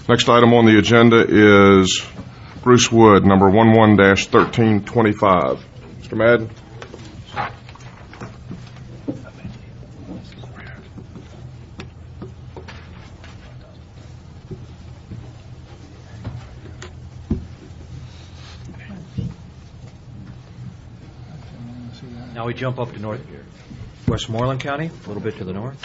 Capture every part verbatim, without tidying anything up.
Next item on the agenda is Bruce Wood, number one one dash thirteen twenty-five. Mister Madden. Now we jump up to North Westmoreland County, a little bit to the north.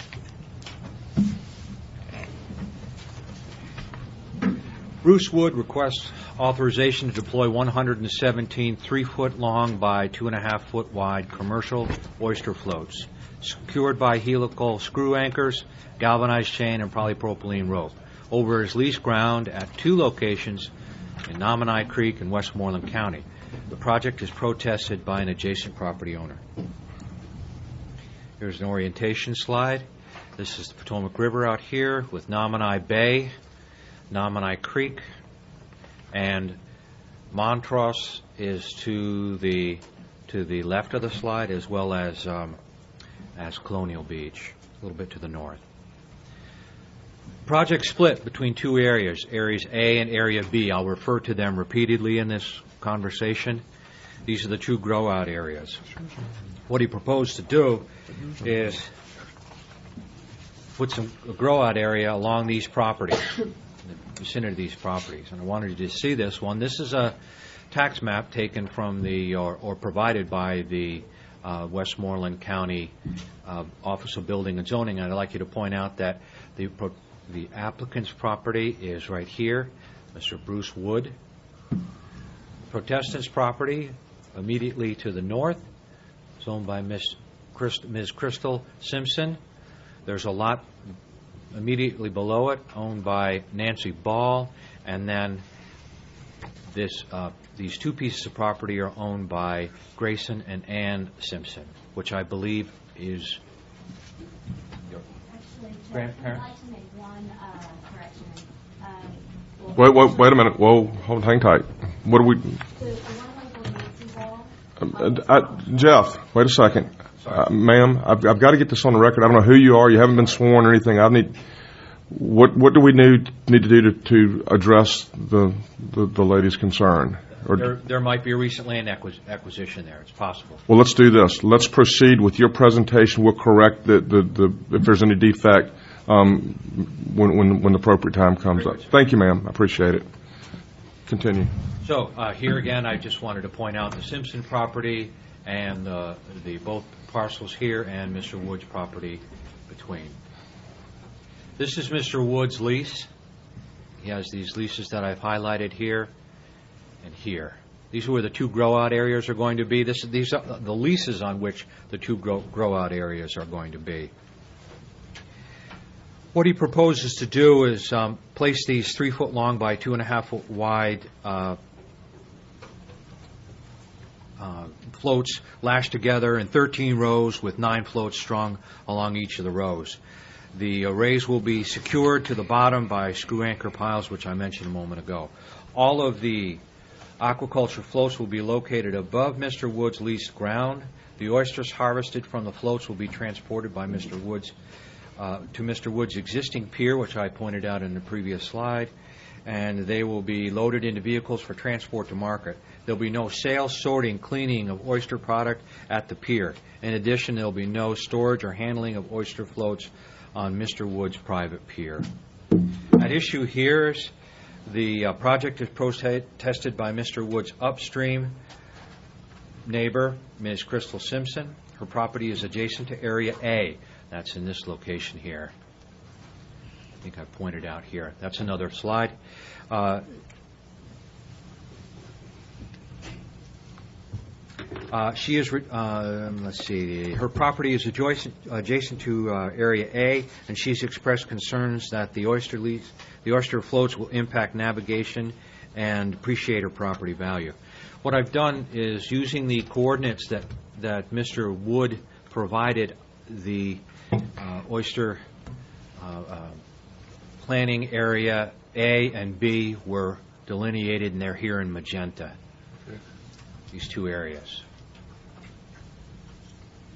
Bruce Wood requests authorization to deploy one hundred seventeen three-foot long by two and a half foot wide commercial oyster floats, secured by helical screw anchors, galvanized chain, and polypropylene rope, over his leased ground at two locations in Nominee Creek and Westmoreland County. The project is protested by an adjacent property owner. Here's an orientation slide. This is the Potomac River out here with Nominee Bay, Nominee Creek, and Montrose is to the to the left of the slide, as well as um, as Colonial Beach, a little bit to the north. Project split between two areas, Areas A and Area B. I'll refer to them repeatedly in this conversation. These are the two grow-out areas. What he proposed to do is put some a grow-out area along these properties, in the vicinity of these properties. And I wanted you to see this one. This is a tax map taken from the, or, or provided by the uh, Westmoreland County uh, Office of Building and Zoning. And I'd like you to point out that the pro the applicant's property is right here, Mister Bruce Wood. Protestant's property immediately to the north is owned by Miss Christ Miz Crystal Simpson. There's a lot immediately below it owned by Nancy Ball, and then this uh, these two pieces of property are owned by Grayson and Ann Simpson, which I believe is your grandparent. I'd like to make one uh, correction. Um, Wait, wait, wait a minute. Whoa, hold, hang tight. What do we? The, the one on Nancy Ball. Um, uh, uh, Jeff, wait a second, uh, ma'am. I've, I've got to get this on the record. I don't know who you are. You haven't been sworn or anything. I need. What What do we need need to do to, to address the, the the lady's concern? Or, There, there might be a recent land acquis acquisition there. It's possible. well, let's do this. Let's proceed with your presentation. We'll correct the the, the if there's any defect um, when when when the appropriate time comes up. Thank you, ma'am. I appreciate it. Continue. So uh, here again, I just wanted to point out the Simpson property and uh, the both parcels here and Mister Wood's property between. This is Mister Wood's lease. He has these leases that I've highlighted here and here. These are where the two grow-out areas are going to be. This, these are the leases on which the two grow, grow-out areas are going to be. What he proposes to do is um, place these three foot long by two and a half foot wide uh, uh, floats lashed together in thirteen rows with nine floats strung along each of the rows. The arrays will be secured to the bottom by screw anchor piles, which I mentioned a moment ago. All of the aquaculture floats will be located above Mister Wood's leased ground. The oysters harvested from the floats will be transported by Mister Wood's uh, to Mister Wood's existing pier, which I pointed out in the previous slide, and they will be loaded into vehicles for transport to market. There will be no sale, sorting, cleaning of oyster product at the pier. In addition, there will be no storage or handling of oyster floats on Mister Wood's private pier. At issue here is the uh, project is protested by Mister Wood's upstream neighbor, Miz Crystal Simpson. Her property is adjacent to Area A. That's in this location here. I think I pointed out here. That's another slide. Uh, Uh, she is, uh, let's see, her property is adjacent, adjacent to uh, Area A, and she's expressed concerns that the oyster lease, the oyster floats will impact navigation and depreciate her property value. What I've done is, using the coordinates that, that Mister Wood provided, the uh, oyster uh, uh, planning area A and B were delineated, and they're here in magenta, these two areas.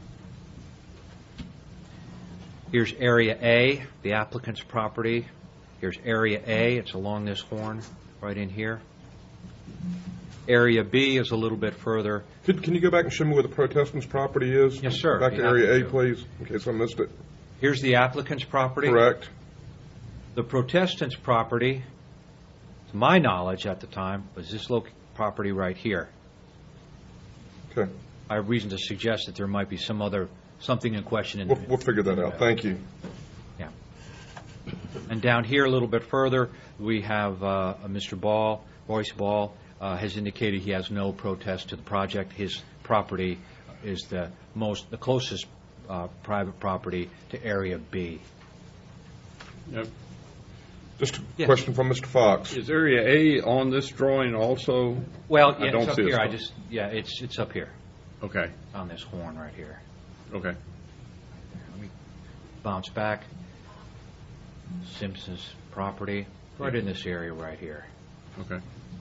Here's Area A, the applicant's property. Here's Area A. It's along this horn right in here. Area B is a little bit further. Could, can you go back and show me where the protestant's property is? Yes, sir. Back to Be Area happy A, to. please, in case I missed it. Here's the applicant's property. Correct. The protestant's property, to my knowledge at the time, was this loc- property right here. Okay. I have reason to suggest that there might be some other, something in question. In We'll, we'll figure that out. Thank you. Yeah. And down here a little bit further, we have uh, Mister Ball, Royce Ball, uh, has indicated he has no protest to the project. His property is the most, the closest uh, private property to Area B. Yep. Just a Yes. question from Mister Fox. Is Area A on this drawing also? Well, I yeah, don't it's up see it, here. I so- just, yeah, it's it's up here Okay, on this horn right here. okay. Let me bounce back. Simpson's property, right in this area right here. Okay.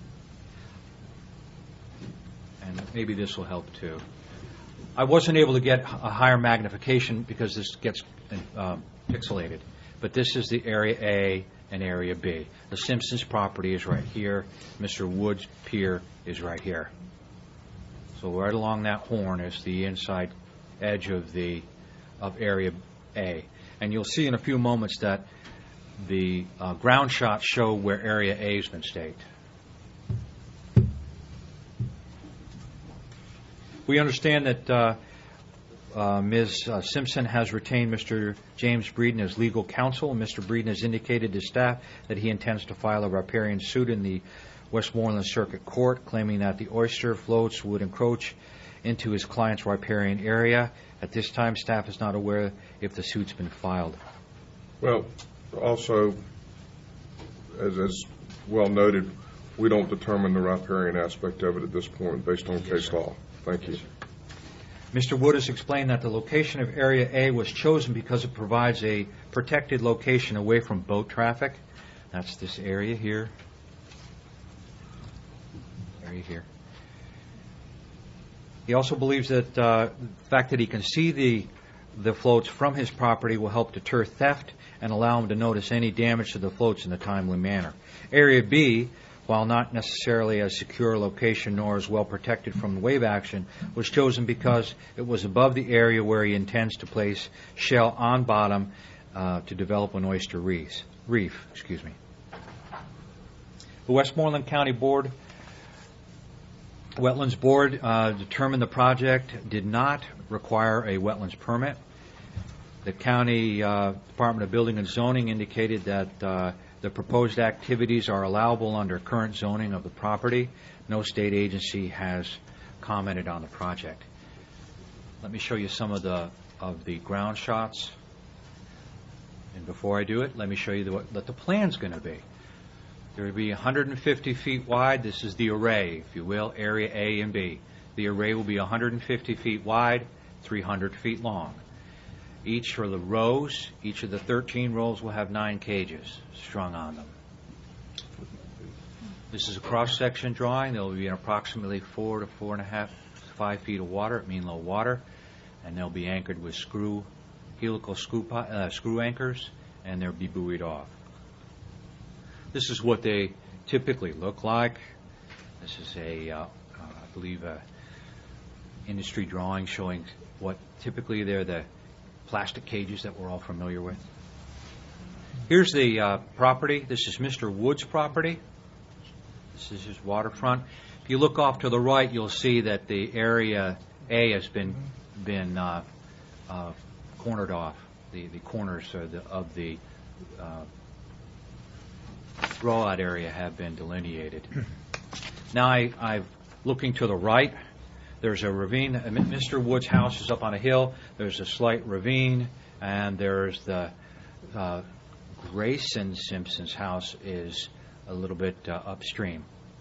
And maybe this will help too. I wasn't able to get a higher magnification because this gets um, pixelated, but this is the Area A and Area B. The Simpsons property is right here. Mister Wood's pier is right here. So right along that horn is the inside edge of the of Area A. And you'll see in a few moments that the uh, ground shots show where Area A has been staked. We understand that uh, uh, Miz Uh, Simpson has retained Mister James Breeden as legal counsel, and Mister Breeden has indicated to staff that he intends to file a riparian suit in the Westmoreland Circuit Court, claiming that the oyster floats would encroach into his client's riparian area. At this time, staff is not aware if the suit's been filed. Well, also, as, as well noted, we don't determine the riparian aspect of it at this point based on case law. Thank you. Mister Wood has explained that the location of Area A was chosen because it provides a protected location away from boat traffic. That's this area here. Area here. He also believes that uh, the fact that he can see the the floats from his property will help deter theft and allow him to notice any damage to the floats in a timely manner. Area B, while not necessarily a secure location nor as well protected from wave action, was chosen because it was above the area where he intends to place shell on bottom uh, to develop an oyster reef. Reef, excuse me. The Westmoreland County Board, Wetlands Board, uh, determined the project did not require a wetlands permit. The County uh, Department of Building and Zoning indicated that uh, the proposed activities are allowable under current zoning of the property. No state agency has commented on the project. Let me show you some of the of the ground shots. And before I do it, let me show you the, what the plan's going to be. There will be one hundred fifty feet wide. This is the array, if you will, Area A and B. The array will be one hundred fifty feet wide, three hundred feet long. Each of the rows, each of the thirteen rows will have nine cages strung on them. This is a cross-section drawing. There will be approximately four to four and a half, five feet of water at mean low water, and they'll be anchored with screw, helical screw, uh, screw anchors, and they'll be buoyed off. This is what they typically look like. This is a, uh, uh, I believe, a industry drawing showing what typically they're the plastic cages that we're all familiar with. Here's the uh, property. This is Mister Wood's property. This is his waterfront. If you look off to the right, you'll see that the Area A has been been uh, uh, cornered off. The the corners of the, of the uh, draw-out area have been delineated. Now, I, I'm looking to the right. There's a ravine. Mister Wood's house is up on a hill. There's a slight ravine, and there's the uh, Grayson Simpson's house is a little bit uh, upstream.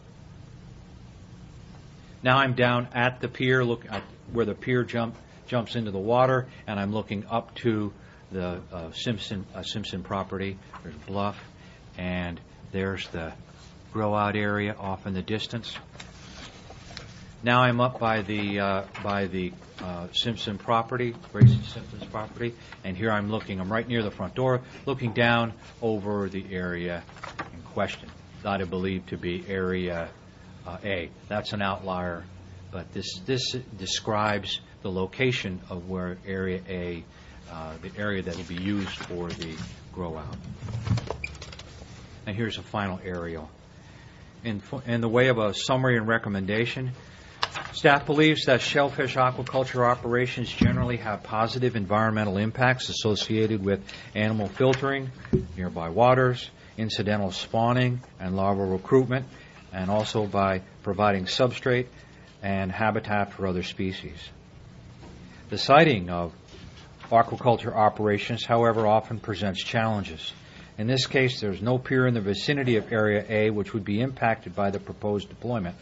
Now I'm down at the pier, look at where the pier jump jumps into the water, and I'm looking up to the uh, Simpson uh, Simpson property. There's a bluff, and there's the grow-out area off in the distance. Now I'm up by the uh, by the uh, Simpson property, Grayson Simpson's property, and here I'm looking, I'm right near the front door, looking down over the area in question, that I believe to be Area uh, A. That's an outlier, but this, this describes the location of where Area A, uh, the area that will be used for the grow-out. And here's a final aerial. In, in the way of a summary and recommendation, staff believes that shellfish aquaculture operations generally have positive environmental impacts associated with animal filtering, nearby waters, incidental spawning and larval recruitment, and also by providing substrate and habitat for other species. The siting of aquaculture operations, however, often presents challenges. In this case, there is no pier in the vicinity of Area A which would be impacted by the proposed deployment.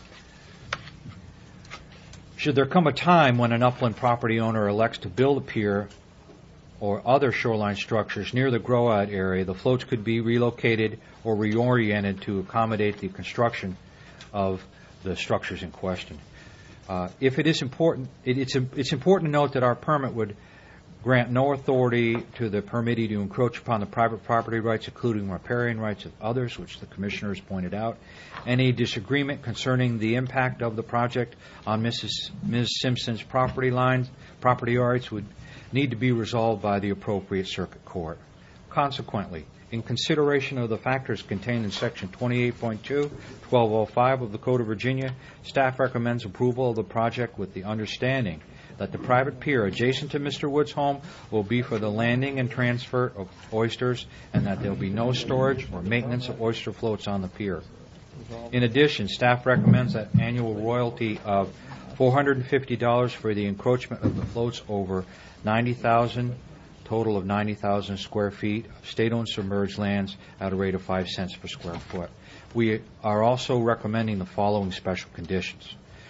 Should there come a time when an upland property owner elects to build a pier or other shoreline structures near the grow-out area, the floats could be relocated or reoriented to accommodate the construction of the structures in question. Uh, if it is important, it, it's, it's important to note that our permit would grant no authority to the permittee to encroach upon the private property rights, including riparian rights of others, which the commissioners pointed out. Any disagreement concerning the impact of the project on Missus Miz Simpson's property lines, property rights would need to be resolved by the appropriate circuit court. Consequently, in consideration of the factors contained in Section twenty-eight point two, twelve oh five of the Code of Virginia, staff recommends approval of the project with the understanding that the private pier adjacent to Mister Wood's home will be for the landing and transfer of oysters, and that there will be no storage or maintenance of oyster floats on the pier. In addition, staff recommends that annual royalty of four hundred fifty dollars for the encroachment of the floats over ninety thousand, total of ninety thousand square feet of state-owned submerged lands at a rate of five cents per square foot. We are also recommending the following special conditions.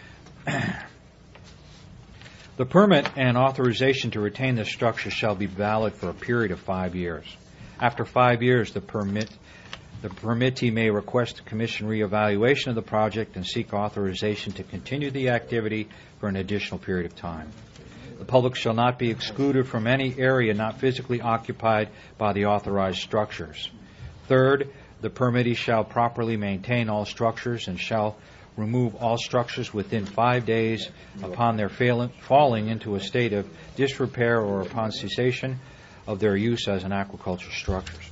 The permit and authorization to retain the structure shall be valid for a period of five years. After five years, the permit, the permittee may request a commission reevaluation of the project and seek authorization to continue the activity for an additional period of time. The public shall not be excluded from any area not physically occupied by the authorized structures. Third, the permittee shall properly maintain all structures and shall remove all structures within five days upon their failing, falling into a state of disrepair or upon cessation of their use as an aquaculture structures.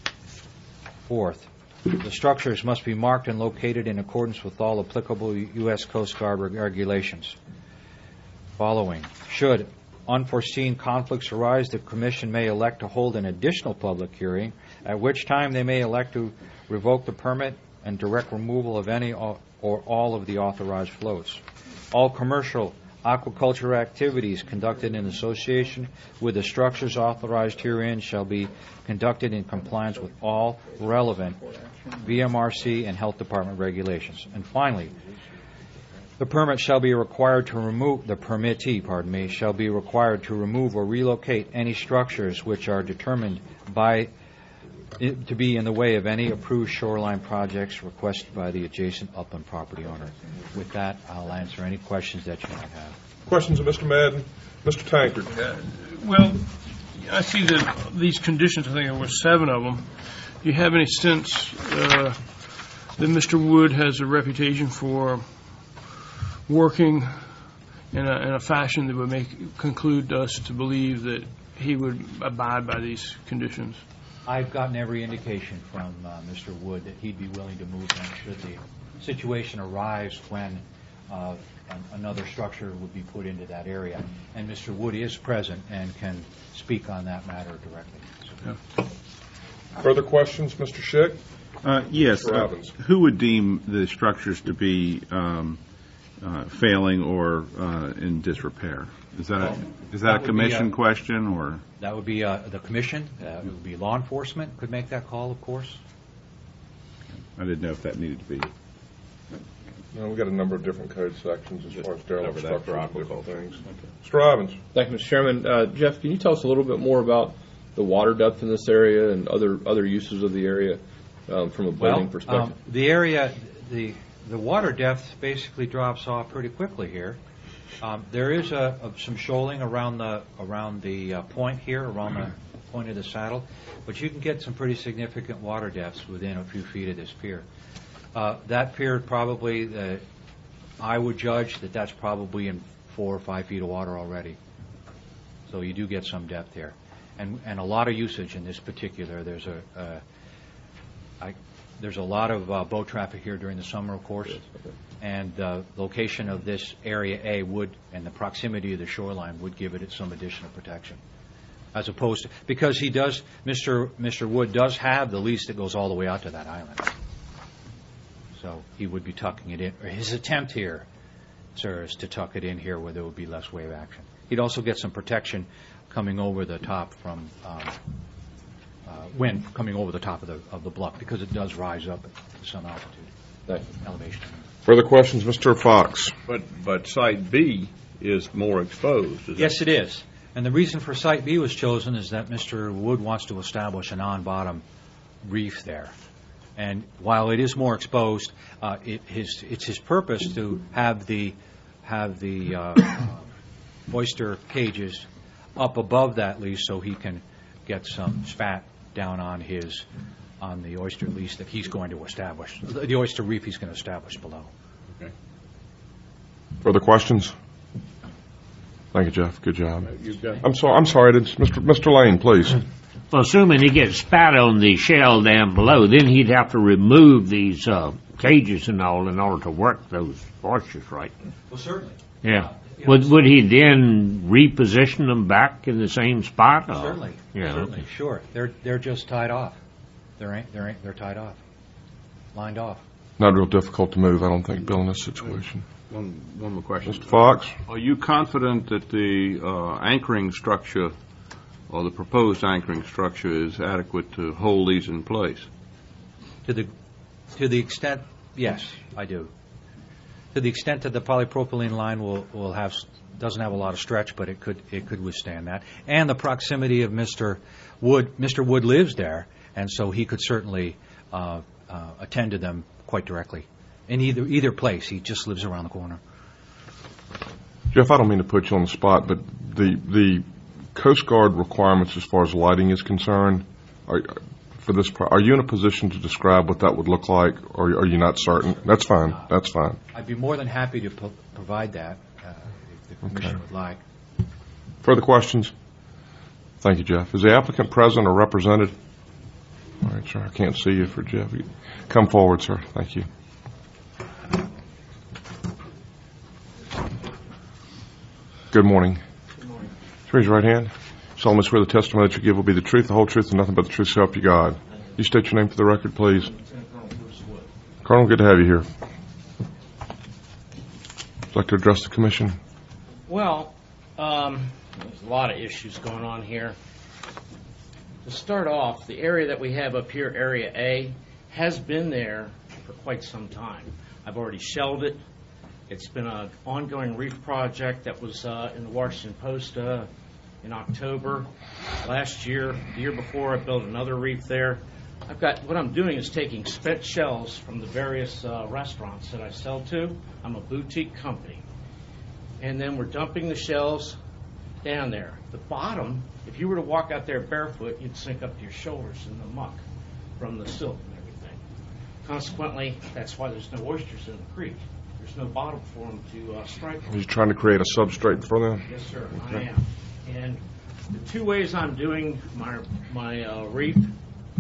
Fourth, the structures must be marked and located in accordance with all applicable U S Coast Guard regulations. Following, should unforeseen conflicts arise, the Commission may elect to hold an additional public hearing, at which time they may elect to revoke the permit and direct removal of any or all of the authorized floats. All commercial aquaculture activities conducted in association with the structures authorized herein shall be conducted in compliance with all relevant V M R C and Health Department regulations. And finally, the permit shall be required to remove, the permittee, pardon me, shall be required to remove or relocate any structures which are determined by it to be in the way of any approved shoreline projects requested by the adjacent upland property owner. With that, I'll answer any questions that you might have. Questions of Mister Madden? Mister Tankard? Uh, well, I see that these conditions, I think there were seven of them. Do you have any sense uh, that Mister Wood has a reputation for working in a, in a fashion that would make conclude us to believe that he would abide by these conditions? I've gotten every indication from uh, Mister Wood that he'd be willing to move them should the situation arise when uh, an, another structure would be put into that area. And Mister Wood is present and can speak on that matter directly. So. Yeah. Further questions, Mister Schick? Uh, yes. Mister Uh, Robbins. who would deem the structures to be um, uh, failing or uh, in disrepair? Is that a, is that, That a would be, commission uh, question or? That would be uh, the commission. Uh, it would be law enforcement could make that call, of course. I didn't know if that needed to be. No, we've got a number of different code sections as far as sterile cover that for structures and different aquaculture. things. Mister Robbins? Thank you, Mister Chairman. Uh, Jeff, can you tell us a little bit more about the water depth in this area and other other uses of the area um, from a boating Well, perspective? um, the area, the the water depth basically drops off pretty quickly here. Um, there is a, a, some shoaling around the around the uh, point here, around the point of the saddle, but you can get some pretty significant water depths within a few feet of this pier. Uh, that pier probably, uh, I would judge that that's probably in four or five feet of water already. So you do get some depth here, and and a lot of usage in this particular. There's a uh, I, there's a lot of uh, boat traffic here during the summer, of course, and the location of this area A would, and the proximity of the shoreline would give it some additional protection, as opposed to, because he does, Mister Mister Wood does have the lease that goes all the way out to that island. So he would be tucking it in, or his attempt here, sir, is to tuck it in here where there would be less wave action. He'd also get some protection coming over the top from um, uh, wind coming over the top of the of the bluff, because it does rise up to some altitude, Thank you. elevation. Further questions, Mister Fox? But, but Site B is more exposed, is Yes, it is. And the reason for Site B was chosen is that Mister Wood wants to establish an on-bottom reef there. And while it is more exposed, uh, it, his, it's his purpose to have the have the uh, uh, oyster cages up above that lease so he can get some spat down on his on the oyster lease that he's going to establish, the, the oyster reef he's going to establish below. Okay. Further questions? Thank you, Jeff. Good job. You've got, I'm sorry. I'm sorry. It's Mister Mister Lane, please. Well, assuming he gets spat on the shell down below, then he'd have to remove these uh, cages and all in order to work those oysters, right? Well, certainly. Yeah. Would would he then reposition them back in the same spot? Or? Certainly. Yeah. Certainly. Sure. They're they're just tied off. They're ain't they're ain't they're tied off, lined off. Not real difficult to move, I don't think, Bill, in this situation. one, one more question. Mister Fox? Are you confident that the uh, anchoring structure or the proposed anchoring structure is adequate to hold these in place? To the to the extent, yes, I do. To the extent that the polypropylene line will will have doesn't have a lot of stretch, but it could it could withstand that, and the proximity of Mister Wood. Mister Wood lives there, and so he could certainly uh, uh, attend to them quite directly in either either place. He just lives around the corner. Jeff, I don't mean to put you on the spot, but the the Coast Guard requirements as far as lighting is concerned, are, for this, are you in a position to describe what that would look like, or are you not certain? That's fine. That's fine. I'd be more than happy to po- provide that uh, if the commission Okay. would like. Further questions? Thank you, Jeff. Is the applicant present or represented? All right, sir. I can't see you for Jeff. Come forward, sir. Thank you. Good morning. Good morning. Raise your right hand. Solemnly swear the testimony that you give will be the truth, the whole truth, and nothing but the truth, so help you God. You state your name for the record, please. Lieutenant Colonel Bruce Wood. Colonel, good to have you here. Would you like to address the commission? Well, um, there's a lot of issues going on here. To start off, the area that we have up here, Area A, has been there for quite some time. I've already shelled it. It's been an ongoing reef project that was uh, in the Washington Post uh, in October last year. The year before, I built another reef there. I've got what I'm doing is taking spent shells from the various uh, restaurants that I sell to. I'm a boutique company, and then we're dumping the shells down there. The bottom, if you were to walk out there barefoot, you'd sink up to your shoulders in the muck from the silt and everything. Consequently, that's why there's no oysters in the creek. There's no bottom for them to uh, strike on. Are you trying to create a substrate for them? Yes, sir, Okay. I am. And the two ways I'm doing my my uh, reef. Excuse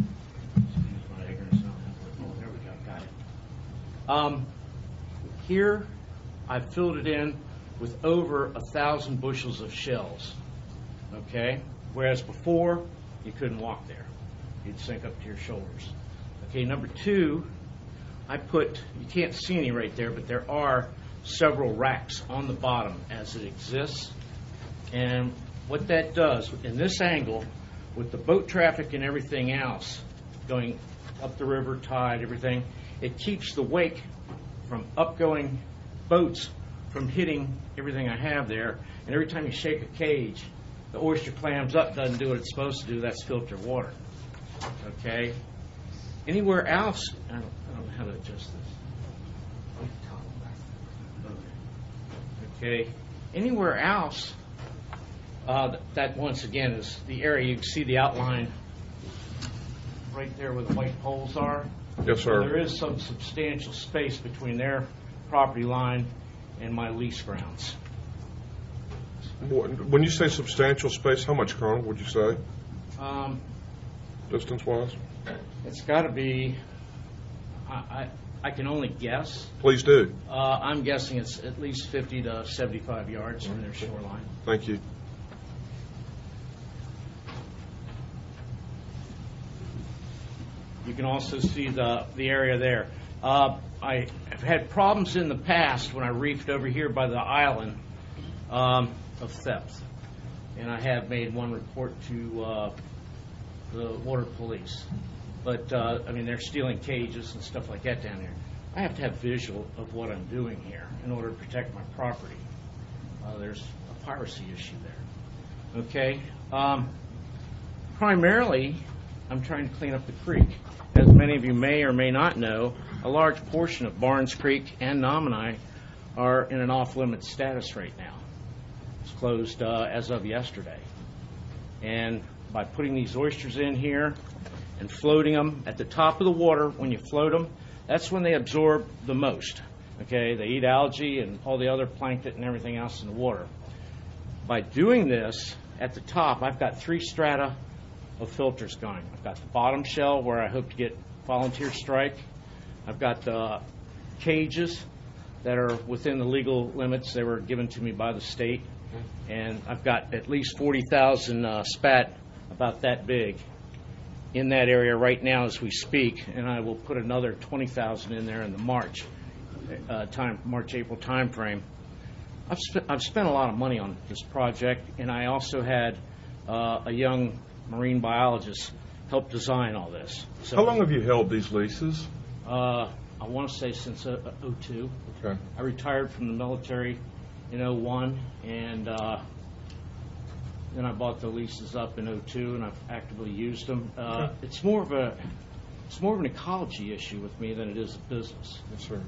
my ignorance. Oh, there we go. Got it. Um, here, I've filled it in with over a thousand bushels of shells. Okay, whereas before you couldn't walk there; you'd sink up to your shoulders. Okay, number two. I put, you can't see any right there, but there are several racks on the bottom as it exists. And what that does, in this angle, with the boat traffic and everything else going up the river, tide, everything, it keeps the wake from upgoing boats from hitting everything I have there. And every time you shake a cage, the oyster clams up, doesn't do what it's supposed to do, that's filtered water. Okay? Anywhere else, I don't, I don't know how to adjust this. Okay. Anywhere else, uh, th- that once again is the area, you can see the outline right there where the white poles are. Yes, sir. There is some substantial space between their property line and my lease grounds. When you say substantial space, how much, Colonel, would you say, Um, distance-wise? It's got to be, I, I, I can only guess. Please do. Uh, I'm guessing it's at least fifty to seventy-five yards from their shoreline. Thank you. You can also see the, the area there. Uh, I have had problems in the past when I reefed over here by the island um, of theft. And I have made one report to uh, the water police. But, uh, I mean, they're stealing cages and stuff like that down there. I have to have visual of what I'm doing here in order to protect my property. Uh, there's a piracy issue there. Okay? Um, primarily, I'm trying to clean up the creek. As many of you may or may not know, a large portion of Barnes Creek and Nominee are in an off-limits status right now. It's closed uh, as of yesterday. And by putting these oysters in here and floating them at the top of the water, when you float them, that's when they absorb the most. Okay, they eat algae and all the other plankton and everything else in the water. By doing this at the top, I've got three strata of filters going. I've got the bottom shell where I hope to get volunteer strike. I've got the cages that are within the legal limits. They were given to me by the state. And I've got at least forty thousand uh, spat about that big in that area right now as we speak. And I will put another twenty thousand in there in the March uh, time, March, April time frame. I've, sp- I've spent a lot of money on this project, and I also had uh, a young marine biologist help design all this. So, How long have you held these leases? Uh, I want to say since uh, oh two. Okay. I retired from the military in oh one, and uh, then I bought the leases up in oh two, and I've actively used them. Uh, Okay. It's more of a it's more of an ecology issue with me than it is a business. Yes, sir.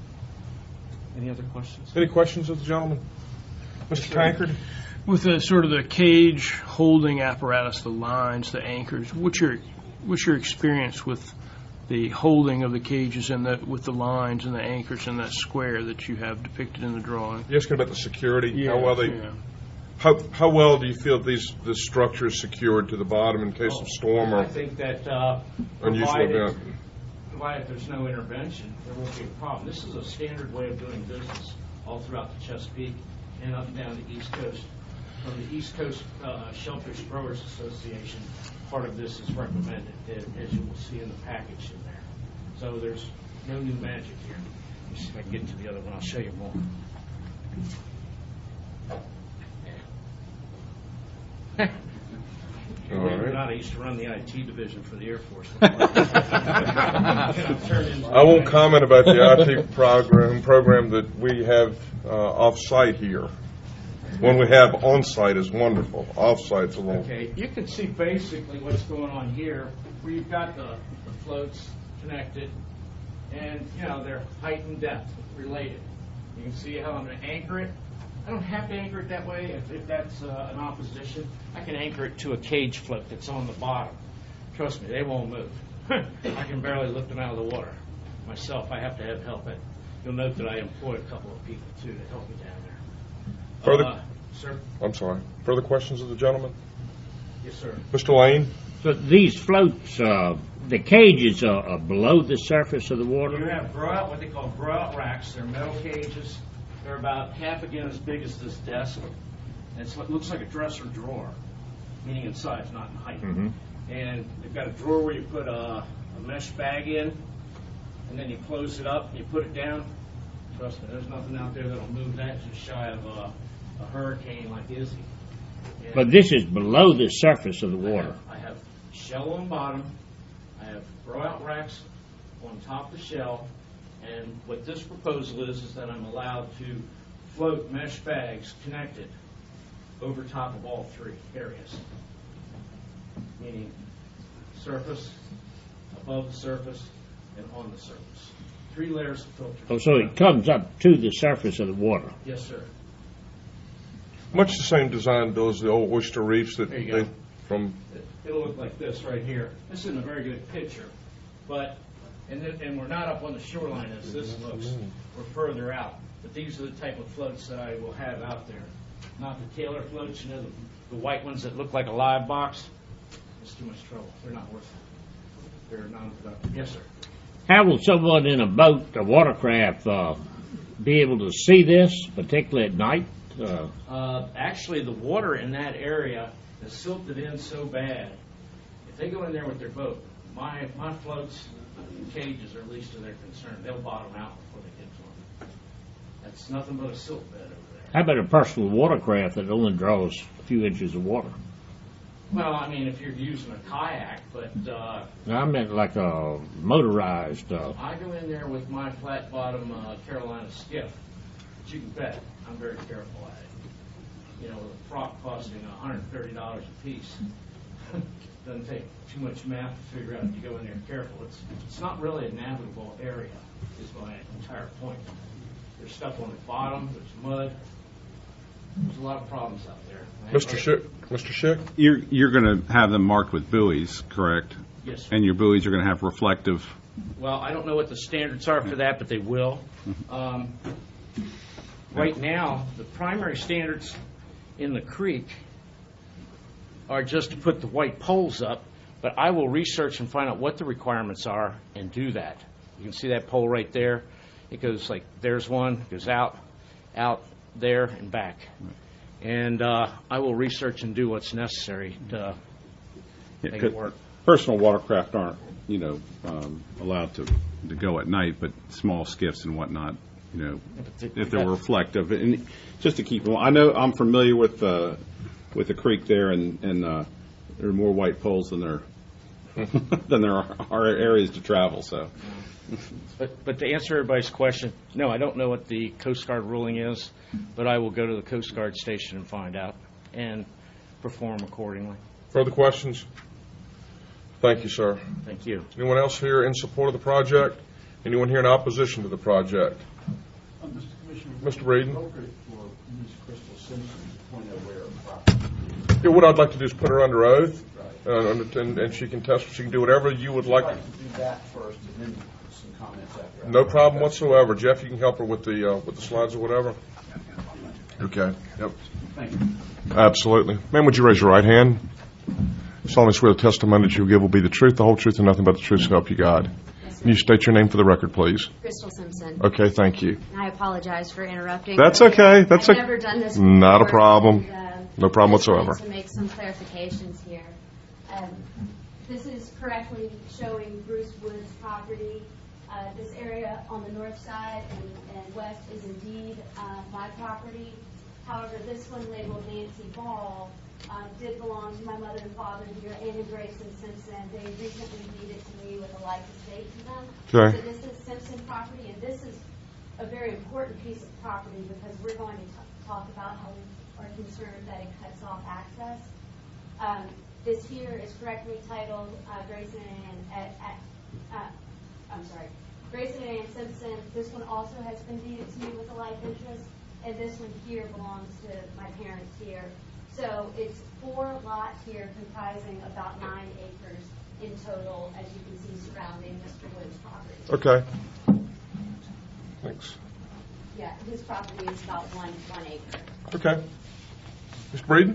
Any other questions? Any questions of the gentleman? Mister Tankard? With the sort of the cage holding apparatus, the lines, the anchors, what's your what's your experience with the holding of the cages and the with the lines and the anchors in that square that you have depicted in the drawing? You're asking about the security. How well they? Yeah. How how well do you feel these this structure is secured to the bottom in case of storm I or think that uh, unusual provided, event? provided there's no intervention, there won't be a problem. This is a standard way of doing business all throughout the Chesapeake and up and down the East Coast. From the East Coast uh, Shellfish Growers Association, part of this is recommended, as you will see in the package in there. So there's no new magic here. Let me see if I can get to the other one. I'll show you more. All Believe it or right. not, I used to run the I T division for the Air Force. I won't comment about the I T program program that we have uh, off-site here. One we have on-site is wonderful. Off-site's a little. Okay, you can see basically what's going on here, where you've got the, the floats connected, and, you know, they're height and depth related. You can see how I'm going to anchor it. I don't have to anchor it that way if, if that's uh, an opposition. I can anchor it to a cage float that's on the bottom. Trust me, they won't move. I can barely lift them out of the water myself. I have to have help. And you'll note that I employ a couple of people, too, to help me down there. Further, Uh, sir? I'm sorry. Further questions of the gentleman? Yes, sir. Mister Lane? So these floats, uh, the cages are, are below the surface of the You water? have grow out, what they call grow out racks. They're metal cages. They're about half again as big as this desk. And it's, it looks like a dresser drawer, meaning in size, not in height. Mm-hmm. And they've got a drawer where you put a, a mesh bag in, and then you close it up and you put it down. Trust me, there's nothing out there that'll move that just shy of a, a hurricane like Izzy. And But this is below the surface of the I water. have, I have shell on bottom. I have grow out racks on top of the shell. And what this proposal is, is that I'm allowed to float mesh bags connected over top of all three areas. Meaning surface, above the surface, and on the surface. Three layers of filters. Oh, so it comes up to the surface of the water. Yes, sir. Much the same design, Bill, as the old oyster reefs that There you they, go. from, It'll look like this right here. This isn't a very good picture, but, and, it, and we're not up on the shoreline as this looks. We're further out. But these are the type of floats that I will have out there. Not the Taylor floats, you know, the, the white ones that look like a live box. It's too much trouble. They're not worth it. They're non-productive. Yes, sir. How will someone in a boat, a watercraft, uh, be able to see this, particularly at night? Uh, Uh, actually, the water in that area is silted in so bad. If they go in there with their boat, my my floats and cages, or at least to their concern, they'll bottom out before they get to them. That's nothing but a silt bed over there. how about a personal watercraft that only draws a few inches of water? Well, I mean, if you're using a kayak, but uh, I meant like a motorized. Uh, I go in there with my flat bottom uh, Carolina skiff. But you can bet I'm very careful at it. You know, with a frock costing one hundred thirty dollars a piece. Doesn't take too much math to figure out if you go in there careful. It's it's not really a navigable area, is my entire point. There's stuff on the bottom, there's mud. There's a lot of problems out there. Mister Schick, Mister Schick? You're, you're going to have them marked with buoys, correct? Yes, sir. And your buoys are going to have reflective. Well, I don't know what the standards are for that, but they will. Um, right now, the primary standards in the creek are just to put the white poles up, but I will research and find out what the requirements are and do that. You can see that pole right there. It goes like, there's one, goes out, out, there, and back. And uh, I will research and do what's necessary to Yeah, make could- it work. Personal watercraft aren't, you know, um, allowed to, to go at night, but small skiffs and whatnot, you know, but the- if they're reflective. And just to keep them, I know I'm familiar with uh, with the creek there, and, and uh, there are more white poles than there than there are, are areas to travel. So, But, but to answer everybody's question, no, I don't know what the Coast Guard ruling is, but I will go to the Coast Guard station and find out and perform accordingly. Further questions? Thank you, sir. Thank you. Anyone else here in support of the project? Anyone here in opposition to the project? Uh, Mister Commissioner, Mister Breeden? appropriate for Miz Crystal Simpson to point out where her property. Yeah, what I'd like to do is put her under oath, Right. uh, under- and, and she can test, she can do whatever you would like. I'd like to do that first and then some comments after. No problem whatsoever. Jeff, you can help her with the, uh, with the slides or whatever? Okay, yep. Thank you. Absolutely. Ma'am, would you raise your right hand? Solemnly swear the testimony that you will give will be the truth, the whole truth, and nothing but the truth, so help you God. Yes, sir. Can you state your name for the record, please? Crystal Simpson. Okay, thank you. And I apologize for interrupting. That's okay. That's I've o- never done this Not a before, problem. and, uh, No problem I just wanted whatsoever. To make some clarifications here. Um, This is correctly showing Bruce Wood's property. Uh, This area on the north side and and west is indeed uh, my property. However, this one labeled Nancy Ball uh, did belong to my mother and father here, Ann and Grayson Simpson. They recently deeded to me with a life estate to them. Okay. So this is Simpson property, and this is a very important piece of property because we're going to t- talk about how we are concerned that it cuts off access. Um, This here is correctly titled uh, Grayson and, at, at, uh, I'm sorry, Grayson and Ann Simpson. This one also has been deeded to me with a life interest, and this one here belongs to my parents here. So it's four lots here comprising about nine acres in total, as you can see surrounding Mister Wood's property. Okay. Thanks. Yeah, his property is about one, one acre. Okay. Mister Breeden?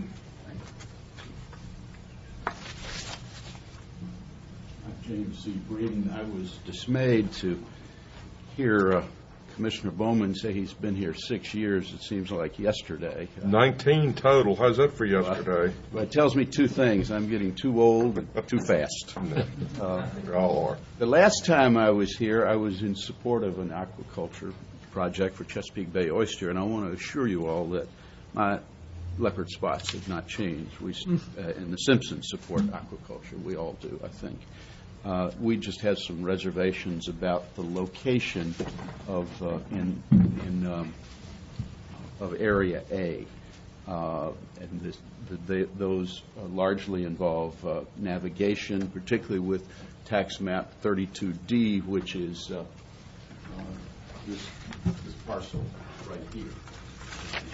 I'm James C. Breeden. I was dismayed to hear uh, Commissioner Bowman say he's been here six years. It seems like yesterday. Uh, nineteen total. How's that for yesterday? Well, it tells me two things. I'm getting too old and too fast. Uh, We all are. The last time I was here, I was in support of an aquaculture project for Chesapeake Bay oyster, and I want to assure you all that my leopard spots have not changed. We, uh, and the Simpsons support aquaculture. We all do, I think. Uh, we just have some reservations about the location of uh, in in um, of Area A, uh, and this, the, they, those uh, largely involve uh, navigation, particularly with tax map thirty-two D, which is uh, uh, this, this parcel right here.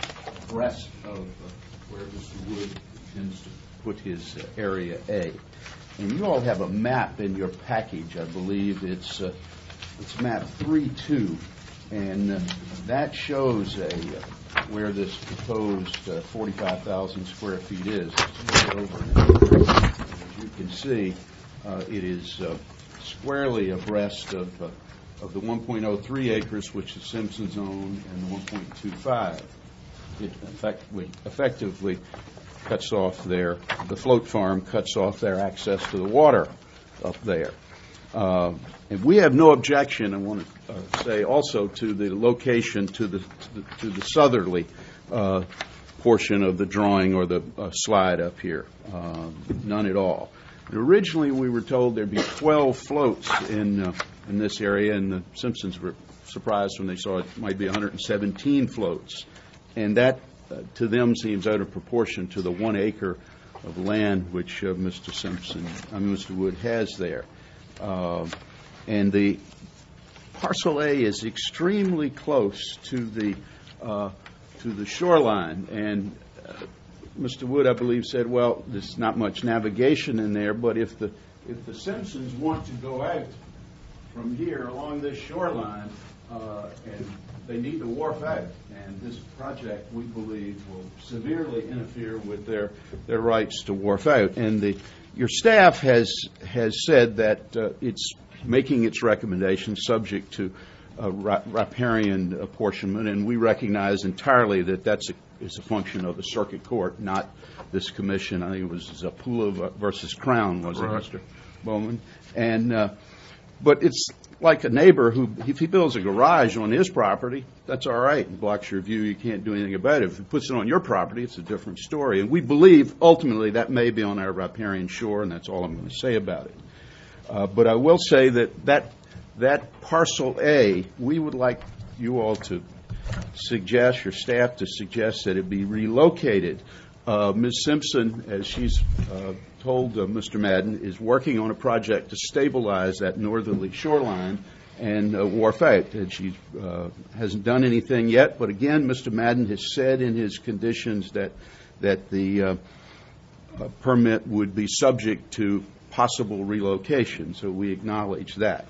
abreast of uh, where Mister Wood intends to put his uh, Area A. And you all have a map in your package, I believe. It's uh, it's map three two, and uh, that shows a uh, where this proposed uh, forty-five thousand square feet is. It's way over. As you can see, uh, it is uh, squarely abreast of uh, of the one point oh three acres, which is Simpson's own, and the one point two five. It effectively, effectively cuts off their, the float farm cuts off their access to the water up there. Uh, and we have no objection, I want to uh, say also, to the location to the, to the, to the southerly uh, portion of the drawing or the uh, slide up here. Uh, none at all. And originally we were told there'd be twelve floats in uh, in this area, and the Simpsons were surprised when they saw it might be one hundred seventeen floats. And that, uh, to them, seems out of proportion to the one acre of land which uh, Mister Simpson, I mean, Mister Wood has there. Uh, and the parcel A is extremely close to the uh, to the shoreline. And uh, Mister Wood, I believe, said, "Well, there's not much navigation in there, but if the if the Simpsons want to go out from here along this shoreline, uh, and they need to wharf out, and this project, we believe, will severely interfere with their their rights to wharf out." And the your staff has has said that uh, it's making its recommendations subject to uh, riparian apportionment, and we recognize entirely that that's a, is a function of the circuit court, not this commission. I think it was Zapula versus Crown, was it, right, Mister Bowman? And uh, but it's like a neighbor who, if he builds a garage on his property, that's all right. It blocks your view. You can't do anything about it. If he puts it on your property, it's a different story. And we believe, ultimately, that may be on our riparian shore, and that's all I'm going to say about it. Uh, but I will say that, that that parcel A, we would like you all to suggest, your staff to suggest that it be relocated. Uh, Miz Simpson, as she's uh, told uh, Mister Madden, is working on a project to stabilize that northerly shoreline and uh, wharf out. And she uh, hasn't done anything yet, but again, Mister Madden has said in his conditions that that the uh, uh, permit would be subject to possible relocation, so we acknowledge that.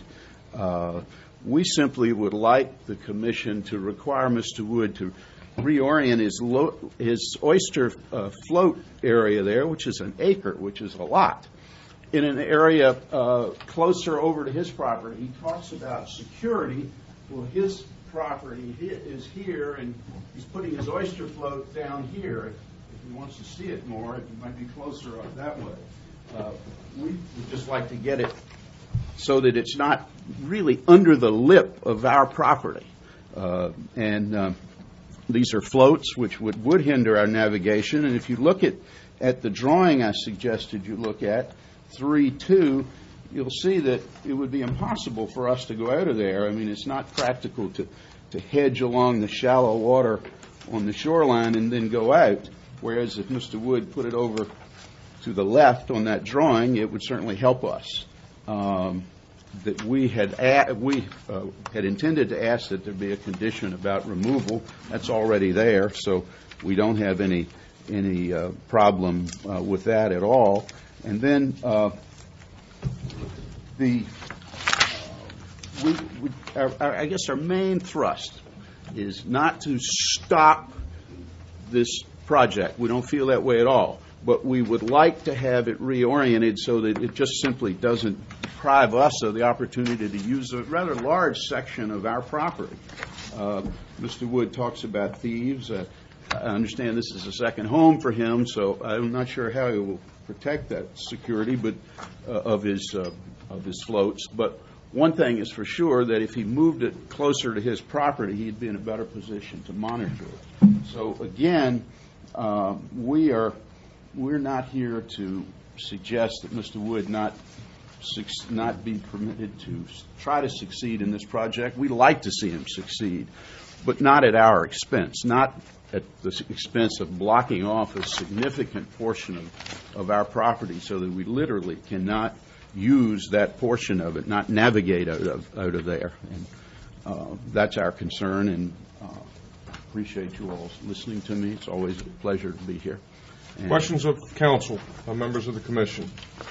Uh, we simply would like the commission to require Mister Wood to reorient his, lo- his oyster uh, float area there, which is an acre, which is a lot, in an area uh, closer over to his property. He talks about security. Well, his property is here, and he's putting his oyster float down here. If he wants to see it more, it might be closer up that way. Uh, we would just like to get it so that it's not really under the lip of our property. Uh, and uh, these are floats which would, would hinder our navigation. And if you look at, at the drawing I suggested you look at, three two, you'll see that it would be impossible for us to go out of there. I mean, it's not practical to, to hedge along the shallow water on the shoreline and then go out. Whereas if Mister Wood put it over to the left on that drawing, it would certainly help us. Um, that we had a- we uh, had intended to ask that there be a condition about removal. That's already there, so we don't have any any uh, problem uh, with that at all. And then uh, the uh, we, we our, our, I guess our main thrust is not to stop this project. We don't feel that way at all. But we would like to have it reoriented so that it just simply doesn't deprive us of the opportunity to use a rather large section of our property. Uh, Mister Wood talks about thieves. Uh, I understand this is a second home for him, so I'm not sure how he will protect that security, but uh, of his uh, of his floats. But one thing is for sure, that if he moved it closer to his property, he'd be in a better position to monitor it. So again, uh, we are. We're not here to suggest that Mister Wood not not be permitted to try to succeed in this project. We like to see him succeed, but not at our expense, not at the expense of blocking off a significant portion of, of our property so that we literally cannot use that portion of it, not navigate out of, out of there. And uh, that's our concern, and uh, appreciate you all listening to me. It's always a pleasure to be here. And Questions of council, uh, members of the commission?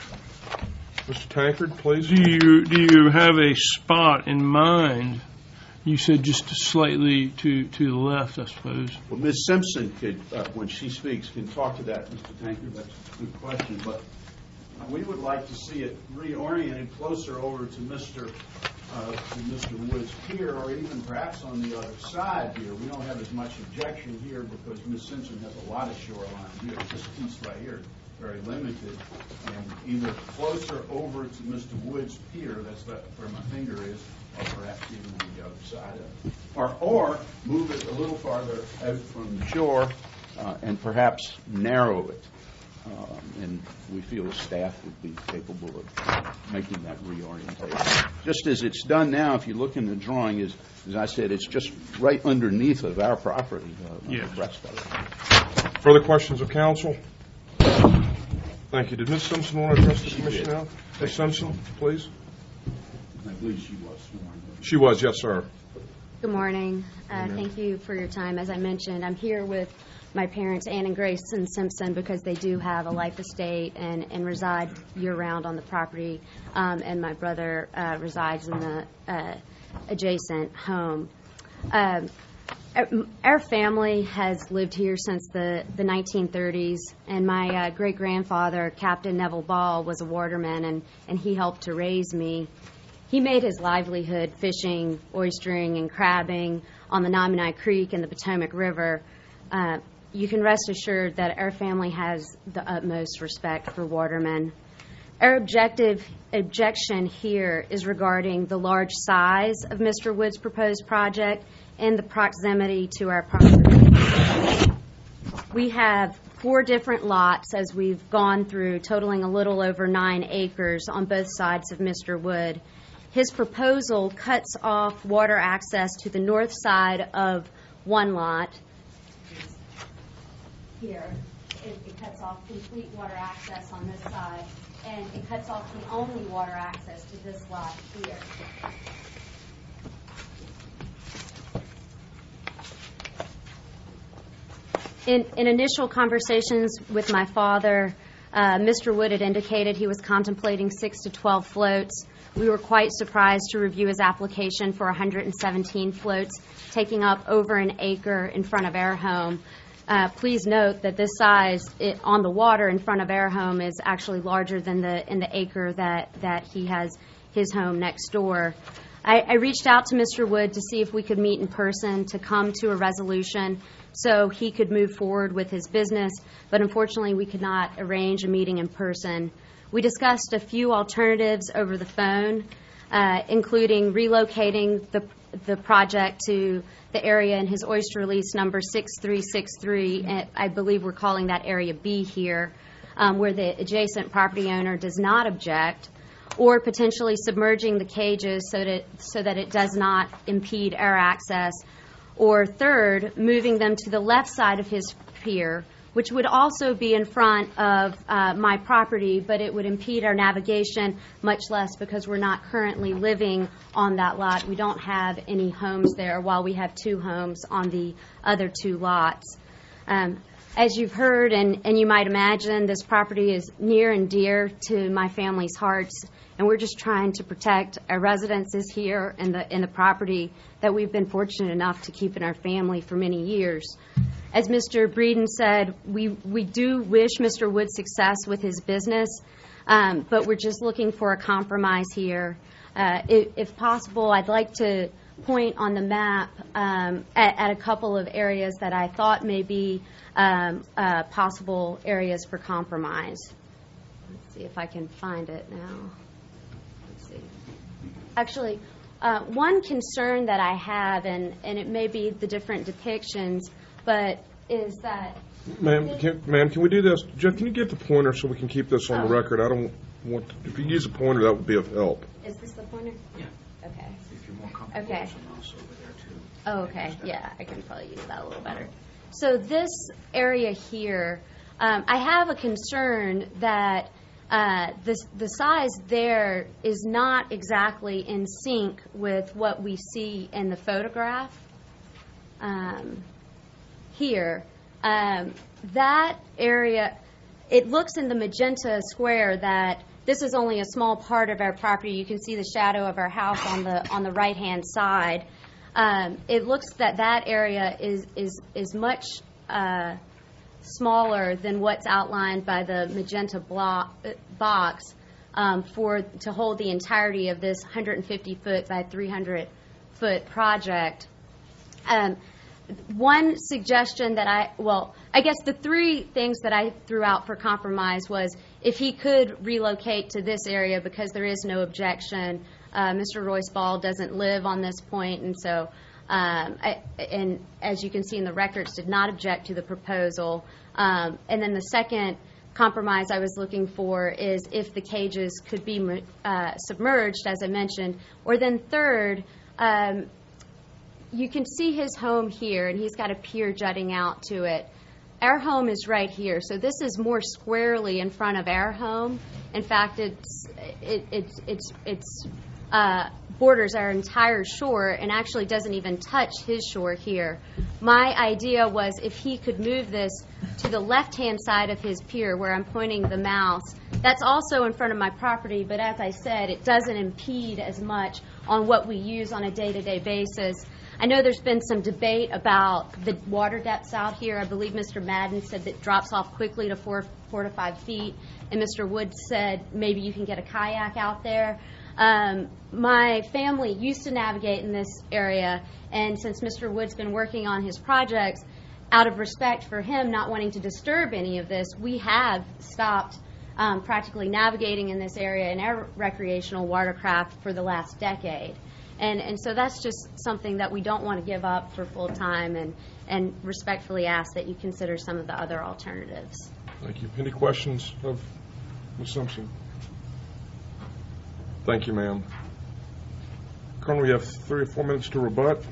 Mister Tankard, please. Do you, do you have a spot in mind? You said just slightly to, to the left, I suppose. Well, Miz Simpson could, uh, when she speaks, can talk to that, Mister Tankard. That's a good question. But we would like to see it reoriented closer over to Mister Uh, to Mister Wood's Pier, or even perhaps on the other side here. We don't have as much objection here because Miz Simpson has a lot of shoreline here. This piece right here is very limited. And either closer over to Mister Wood's Pier, that's the, where my finger is, or perhaps even on the other side of it. Or, or move it a little farther out from the shore uh, and perhaps narrow it. Um, and we feel the staff would be capable of making that reorientation. Just as it's done now, if you look in the drawing, is as I said, it's just right underneath of our property, uh, yes. on the breast of it. Further questions of council? Thank you. Did Miz Simpson want to address the commission now? Miz Simpson, please. I believe she was sworn. She was, yes, sir. Good morning. Uh, thank you for your time. As I mentioned, I'm here with my parents, Ann and Grayson Simpson, because they do have a life estate and, and reside year-round on the property, um, and my brother uh, resides in the uh, adjacent home. Um, our family has lived here since the, the nineteen thirties, and my uh, great-grandfather, Captain Neville Ball, was a waterman, and, and he helped to raise me. He made his livelihood fishing, oystering, and crabbing on the Nominee Creek and the Potomac River. Uh, You can rest assured that our family has the utmost respect for watermen. Our objective objection here is regarding the large size of Mister Wood's proposed project and the proximity to our property. We have four different lots as we've gone through, totaling a little over nine acres on both sides of Mister Wood. His proposal cuts off water access to the north side of one lot. Here, it, it cuts off complete water access on this side, and it cuts off the only water access to this lot here. In, in initial conversations with my father, uh, Mister Wood had indicated he was contemplating six to twelve floats. We were quite surprised to review his application for one hundred seventeen floats, taking up over an acre in front of our home. Uh, please note that this size it, on the water in front of our home is actually larger than the in the acre that, that he has his home next door. I, I reached out to Mister Wood to see if we could meet in person to come to a resolution so he could move forward with his business, but unfortunately we could not arrange a meeting in person. We discussed a few alternatives over the phone, uh, including relocating the the project to the area in his oyster release number six three six three. And I believe we're calling that area B here, um, where the adjacent property owner does not object, or potentially submerging the cages so that, so that it does not impede air access, or third, moving them to the left side of his pier, which would also be in front of uh, my property, but it would impede our navigation much less because we're not currently living on that lot. We don't have any homes there, while we have two homes on the other two lots. Um, as you've heard, and, and you might imagine, this property is near and dear to my family's hearts, and we're just trying to protect our residences here and the, and the property that we've been fortunate enough to keep in our family for many years. As Mister Breeden said, we, we do wish Mister Wood success with his business, um, but we're just looking for a compromise here. Uh, if, if possible, I'd like to point on the map um, at, at a couple of areas that I thought may be um, uh, possible areas for compromise. Let's see if I can find it now. Let's see. Actually, uh, one concern that I have, and, and it may be the different depictions, but is that... Ma'am, can, ma'am, can we do this? Jeff, can you get the pointer so we can keep this on Oh. the record? I don't want to, if you use a pointer, that would be of help. Is this the pointer? Yeah. Okay. If you're more comfortable Okay. with some else over there, too. Oh, okay. Yeah, I can probably use that a little better. So this area here, um, I have a concern that uh, the, the size there is not exactly in sync with what we see in the photograph. Um, here, um, that area, it looks in the magenta square that this is only a small part of our property. You can see the shadow of our house on the on the right-hand side. Um, it looks that that area is is is much uh, smaller than what's outlined by the magenta block, box um, for to hold the entirety of this one hundred fifty foot by three hundred foot project. Um, one suggestion that I, well, I guess the three things that I threw out for compromise was if he could relocate to this area because there is no objection. Uh, Mister Royce Ball doesn't live on this point, and so, um, I, and as you can see in the records, did not object to the proposal. Um, and then the second compromise I was looking for is if the cages could be uh, submerged, as I mentioned, or then third, um, you can see his home here, and he's got a pier jutting out to it. Our home is right here, so this is more squarely in front of our home. In fact, it's it, it's it's it's uh, borders our entire shore and actually doesn't even touch his shore here. My idea was if he could move this to the left-hand side of his pier, where I'm pointing the mouse. That's also in front of my property, but as I said, it doesn't impede as much on what we use on a day-to-day basis. I know there's been some debate about the water depths out here. I believe Mister Madden said that it drops off quickly to four, four to five feet, and Mister Wood said maybe you can get a kayak out there. Um, my family used to navigate in this area, and since Mister Wood's been working on his projects, out of respect for him not wanting to disturb any of this, we have stopped um, practically navigating in this area in our recreational watercraft for the last decade. And, and so that's just something that we don't want to give up for full time, and, and respectfully ask that you consider some of the other alternatives. Thank you. Any questions of Miz Simpson? Thank you, ma'am. Colonel, we have three or four minutes to rebut.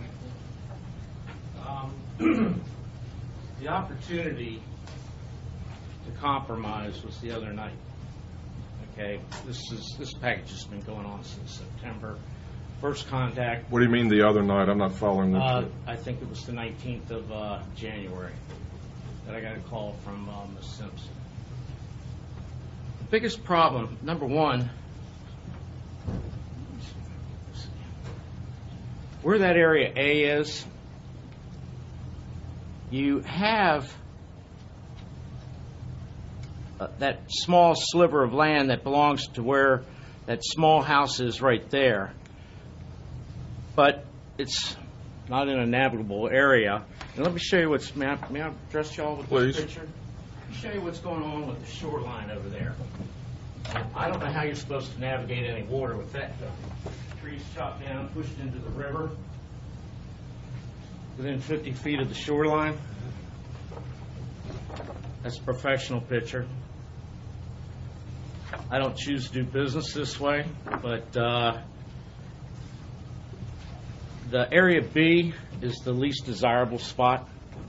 Um, the opportunity to compromise was the other night. Okay, this is this package has been going on since September. First contact. What do you mean the other night? I'm not following this. Uh, I think it was the nineteenth of uh, January that I got a call from uh, Miz Simpson. The biggest problem, number one, where that area A is, you have uh, that small sliver of land that belongs to where that small house is right there. But it's not in a navigable area. And let me show you what's, may I, may I address y'all with Please. this picture? Let me show you what's going on with the shoreline over there. I don't know how you're supposed to navigate any water with that. Trees chopped down, pushed into the river within fifty feet of the shoreline. That's a professional picture. I don't choose to do business this way, but uh, the area B is the least desirable spot.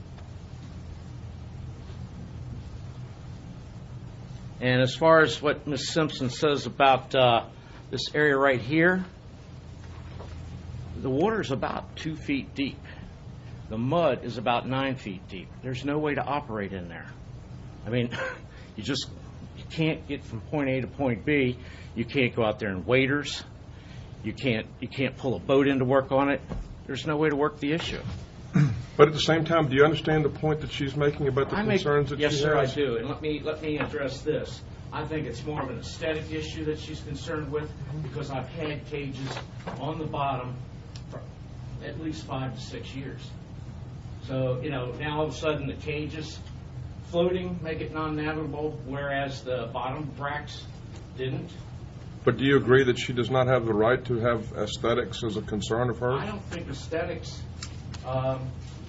And as far as what Miz Simpson says about uh, this area right here, the water is about two feet deep. The mud is about nine feet deep. There's no way to operate in there. I mean, you just you can't get from point A to point B. You can't go out there in waders. You can't you can't pull a boat in to work on it. There's no way to work the issue. But at the same time, do you understand the point that she's making about the I make, concerns that yes, she sir, has? I do. And let me let me address this. I think it's more of an aesthetic issue that she's concerned with, because I've had cages on the bottom for at least five to six years. So, you know, now all of a sudden the cages floating make it non-navigable, whereas the bottom racks didn't. But do you agree that she does not have the right to have aesthetics as a concern of hers? I don't think aesthetics, um,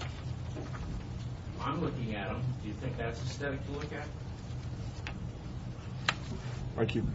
I'm looking at them. Do you think that's aesthetic to look at? Thank you.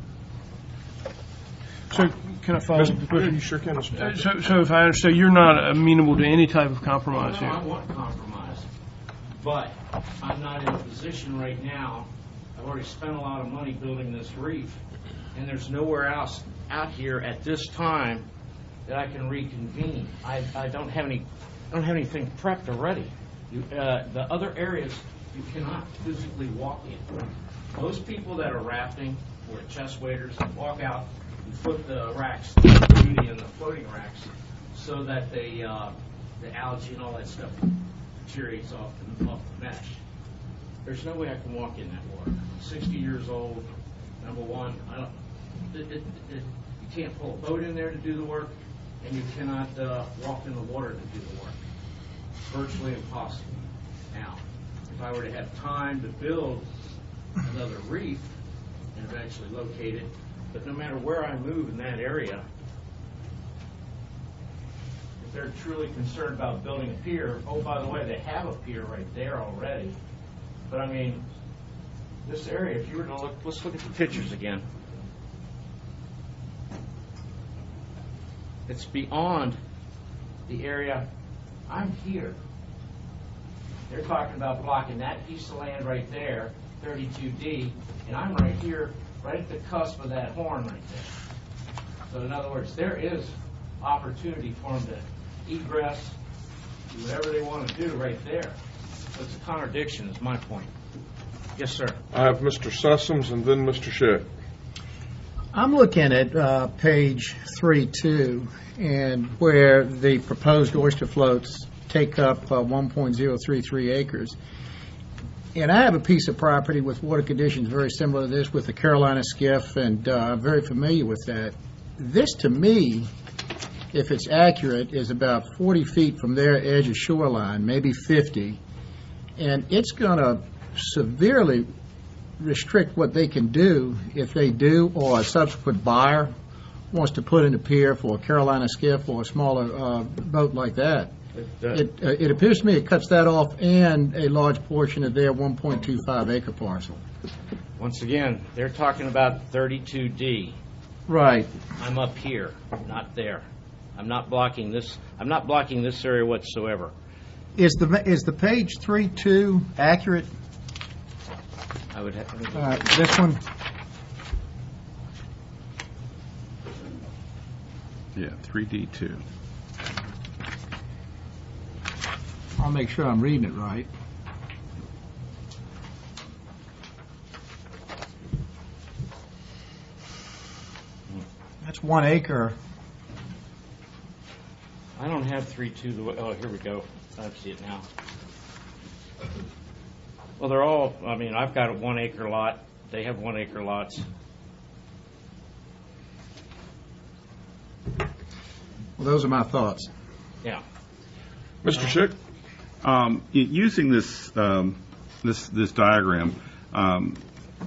So can I follow up the question? You sure can. Mister Uh, So, so if I understand, you're not amenable to any type of compromise No, here? I want compromise, but I'm not in a position right now. I've already spent a lot of money building this reef, and there's nowhere else out here at this time that I can reconvene. I, I don't have any, I don't have anything prepped or ready. You, uh, the other areas you cannot physically walk in. Most people that are rafting or chest waders walk out and flip the racks, the beauty and the floating racks, so that they, uh, the algae and all that stuff deteriorates off the, off the mesh. There's no way I can walk in that water. I'm sixty years old. Number one, I don't. It, it, it, you can't pull a boat in there to do the work, and you cannot uh, walk in the water to do the work. Virtually impossible. Now, if I were to have time to build another reef and eventually locate it, but no matter where I move in that area, if they're truly concerned about building a pier, oh, by the way, they have a pier right there already. But I mean, this area, if you were to look, let's look at the pictures again. It's beyond the area. I'm here. They're talking about blocking that piece of land right there, thirty-two D, and I'm right here, right at the cusp of that horn right there. So in other words, there is opportunity for them to egress, do whatever they want to do right there. So it's a contradiction, is my point. Yes, sir. I have Mister Sessoms and then Mister Schick. I'm looking at uh, page three two, and where the proposed oyster floats take up uh, one point zero three three acres. And I have a piece of property with water conditions very similar to this with the Carolina skiff, and uh, I'm very familiar with that. This, to me, if it's accurate, is about forty feet from their edge of shoreline, maybe fifty. And it's going to severely restrict what they can do if they do, or a subsequent buyer wants to put in a pier for a Carolina skiff or a smaller uh, boat like that. It, uh, it appears to me it cuts that off and a large portion of their one point two five acre parcel. Once again, they're talking about thirty-two D. Right. I'm up here, not there. I'm not blocking this. I'm not blocking this area whatsoever. Is the is the page three two accurate? I would have. Uh, this one. Yeah, three D two. I'll make sure I'm reading it right. That's one acre. I don't have three two. The way, oh, here we go. I see it now. Well, they're all. I mean, I've got a one acre lot. They have one acre lots. Well, those are my thoughts. Yeah. Mister Schick? Um, y- using this um, this this diagram, um,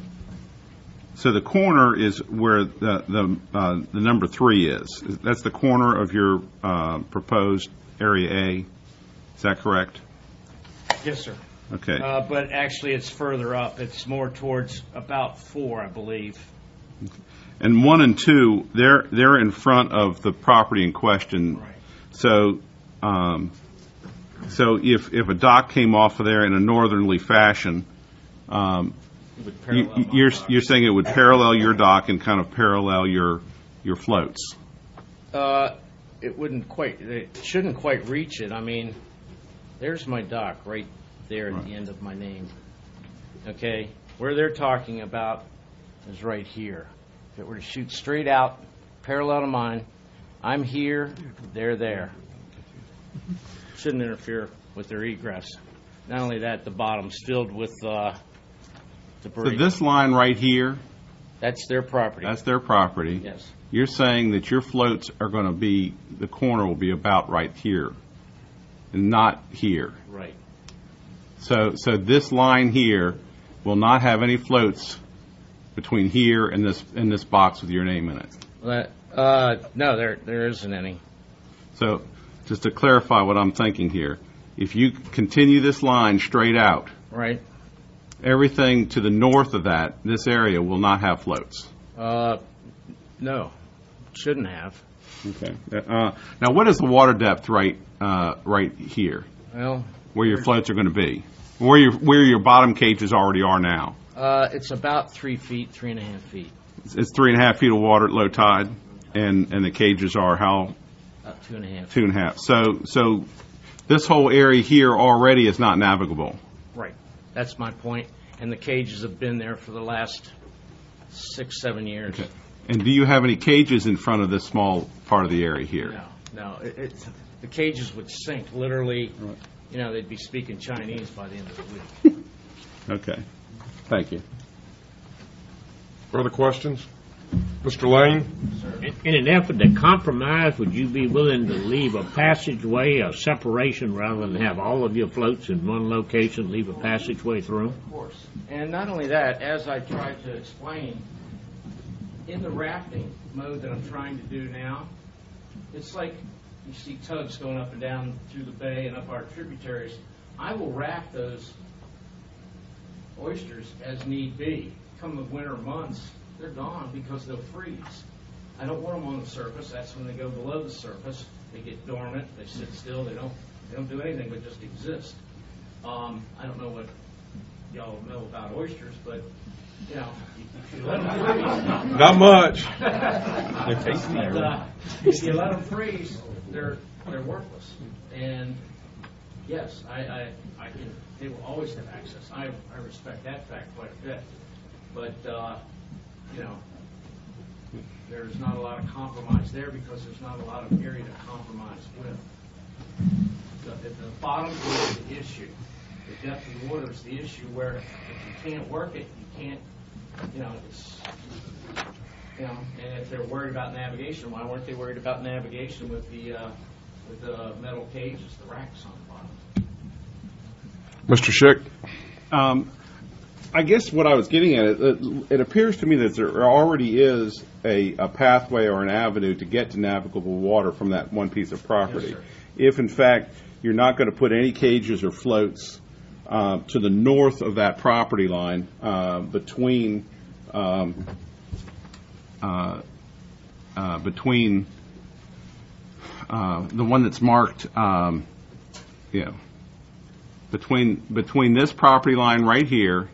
so the corner is where the the, uh, the number three is. That's the corner of your uh, proposed area A. Is that correct? Yes, sir. Okay. Uh, but actually, it's further up. It's more towards about four, I believe. And one and two, they're they're in front of the property in question. Right. So, um, so if if a dock came off of there in a northerly fashion, um, It would you, parallel my you're dock. you're saying it would parallel your dock and kind of parallel your your floats. Uh, it wouldn't quite. It shouldn't quite reach it. I mean, there's my dock right there at the end of my name. Okay, where they're talking about is right here. If it were to shoot straight out, parallel to mine, I'm here, they're there. Shouldn't interfere with their egress. Not only that, the bottom's filled with uh, So debris. this line right here, That's their property. that's their property. Yes. You're saying that your floats are going to be, the corner will be about right here, and not here. Right. So, so this line here will not have any floats between here and this and this box with your name in it. Well, uh, no, there there isn't any. So, just to clarify what I'm thinking here, if you continue this line straight out, Right. everything to the north of that, this area will not have floats. Uh, no, shouldn't have. Okay. Uh, now, what is the water depth right uh, right here, Well, where your floats are going to be, where your where your bottom cages already are now? uh, it's about three feet, three and a half feet, It's, it's three and a half feet of water at low tide, and and the cages are how about two and a half. two and a half. So so this whole area here already is not navigable. Right. That's my point. And the cages have been there for the last six, seven years. Okay. And do you have any cages in front of this small part of the area here? No, no. It, it's, the cages would sink, literally. Right. You know, they'd be speaking Chinese by the end of the week. Okay. Thank you. Further questions? Mister Lane? In an effort to compromise, would you be willing to leave a passageway, a separation, rather than have all of your floats in one location, leave a passageway through? Of course. And not only that, as I tried to explain, in the rafting mode that I'm trying to do now, it's like you see tugs going up and down through the bay and up our tributaries. I will raft those oysters as need be. Come the winter months, they're gone because they'll freeze. I don't want them on the surface. That's when they go below the surface. They get dormant. They sit still. They don't. They don't do anything but just exist. Um, I don't know what y'all know about oysters, but you know, if you let them freeze, not much. but, uh, if you let them freeze, they're they're worthless. And yes, I I, I can. They will always have access. I I respect that fact quite a bit. But uh, you know, there's not a lot of compromise there because there's not a lot of area to compromise with. The, at the bottom is the issue. The depth of the water is the issue where if you can't work it, you can't, you know, it's, you know, and if they're worried about navigation, why weren't they worried about navigation with the, uh, with the metal cages, the racks on the bottom? Mister Schick? Um, I guess what I was getting at, it, it appears to me that there already is a, a pathway or an avenue to get to navigable water from that one piece of property. Yes, if, in fact, you're not going to put any cages or floats uh, to the north of that property line uh, between um, uh, uh, between uh, the one that's marked, um, you know, between between this property line right here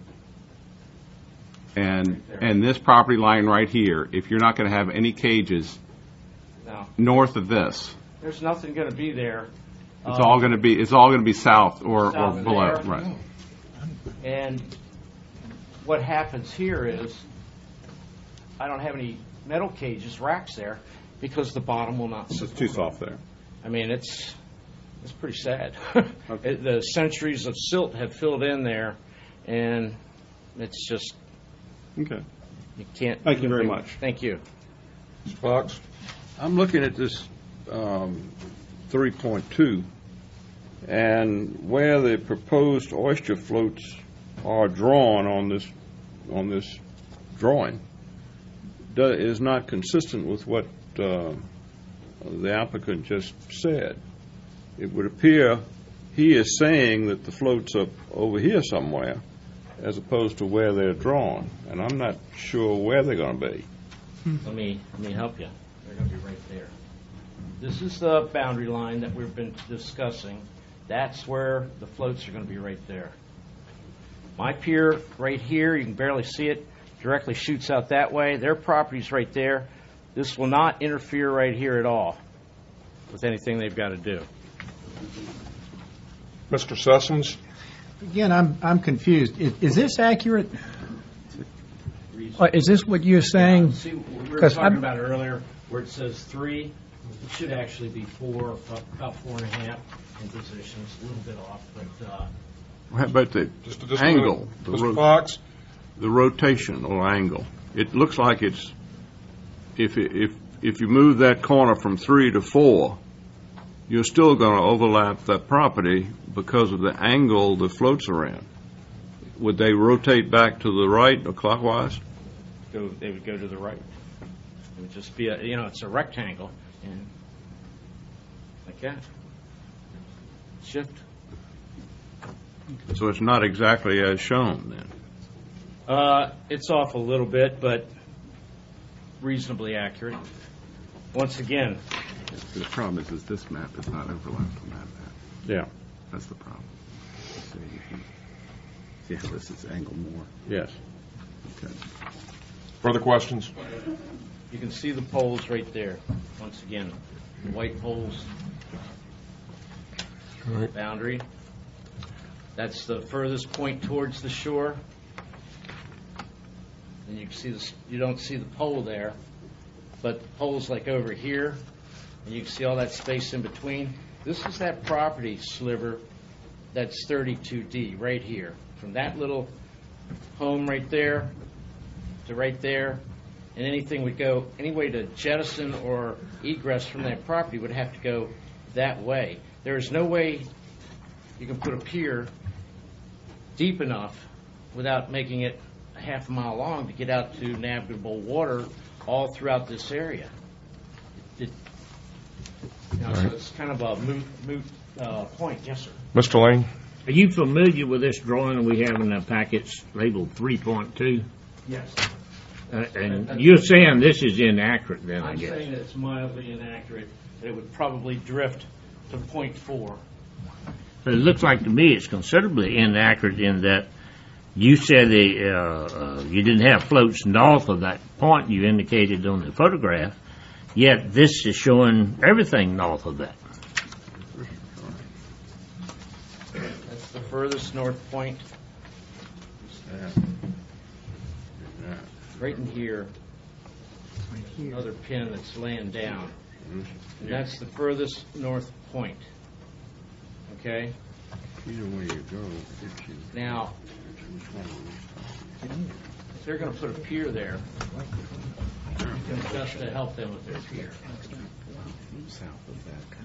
and and this property line right here, if you're not going to have any cages no. north of this, there's nothing going to be there. it's um, all going to be it's all going to be south or, south or below, there. right? And what happens here is I don't have any metal cages, racks there, because the bottom will not. It's too soft there. I mean, it's it's pretty sad. Okay. It, the centuries of silt have filled in there, and it's just Okay. you can't. Thank you very much. Thank you. Mister Fox? I'm looking at this um, three point two, and where the proposed oyster floats are drawn on this on this drawing do, is not consistent with what uh, the applicant just said. It would appear he is saying that the floats are over here somewhere, as opposed to where they're drawn, and I'm not sure where they're going to be. Let me let me help you. They're going to be right there. This is the boundary line that we've been discussing. That's where the floats are going to be right there. My pier right here, you can barely see it, directly shoots out that way. Their property's right there. This will not interfere right here at all with anything they've got to do. Mister Sessoms? Again, I'm I'm confused. Is, is this accurate? Uh, is this what you're saying? See, we were 'Cause talking I'm- about it earlier, where it says three. It should actually be four, about four and a half in positions, a little bit off, but uh, How about the Just, just a angle, minute. the, Mister ro- Fox? the rotation or angle? It looks like it's if it, if if you move that corner from three to four, you're still going to overlap that property because of the angle the floats are in. Would they rotate back to the right or clockwise? go, they would go to the right. It would just be a, you know, it's a rectangle, and like that. Shift. So it's not exactly as shown then. Uh, it's off a little bit, but reasonably accurate. Once again, The problem is, is this map is not overlapped on that map. Yeah. That's the problem. See, you can see how this is angled more. Yes. Okay. Further questions? you can see the poles right there. Once again, the white poles. Right. boundary. That's the furthest point towards the shore. And you can see this, you don't see the pole there, but the pole's like over here, and you can see all that space in between. This is that property sliver that's thirty-two D right here. From that little home right there to right there, and anything would go, any way to jettison or egress from that property would have to go that way. There is no way you can put a pier deep enough without making it a half a mile long to get out to navigable water all throughout this area. It, you know, so it's kind of a moot, moot uh, point. Yes, sir. Mister Lane? Are you familiar with this drawing we have in the packets labeled three point two? Yes. Uh, and you're saying this is inaccurate then, I I'm guess? saying that it's mildly inaccurate. That it would probably drift to point four. But it looks like to me it's considerably inaccurate in that you said the, uh, uh, you didn't have floats north of that point you indicated on the photograph, yet this is showing everything north of that. That's the furthest north point. Right in here, another pin that's laying down. And that's the furthest north point. Okay? Either way you go, it's you. Now, if they're going to put a pier there, you can adjust to help them with their pier. South of that,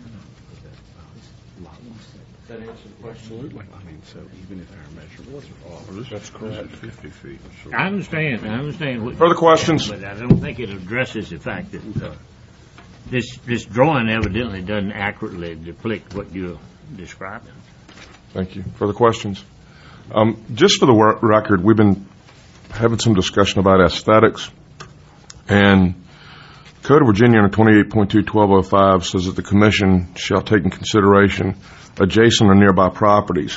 lot line. Does that answer the question? Absolutely. I mean, so even if our measurements are off, Well, this That's is correct. fifty feet. So I understand, I understand. What, Further questions? But I don't think it addresses the fact that uh, this, this drawing evidently doesn't accurately depict what you're describing. Thank you. Further questions? Um, just for the wor- record, we've been having some discussion about aesthetics, and Code of Virginia under twenty-eight point two twelve oh five says that the Commission shall take in consideration adjacent or nearby properties.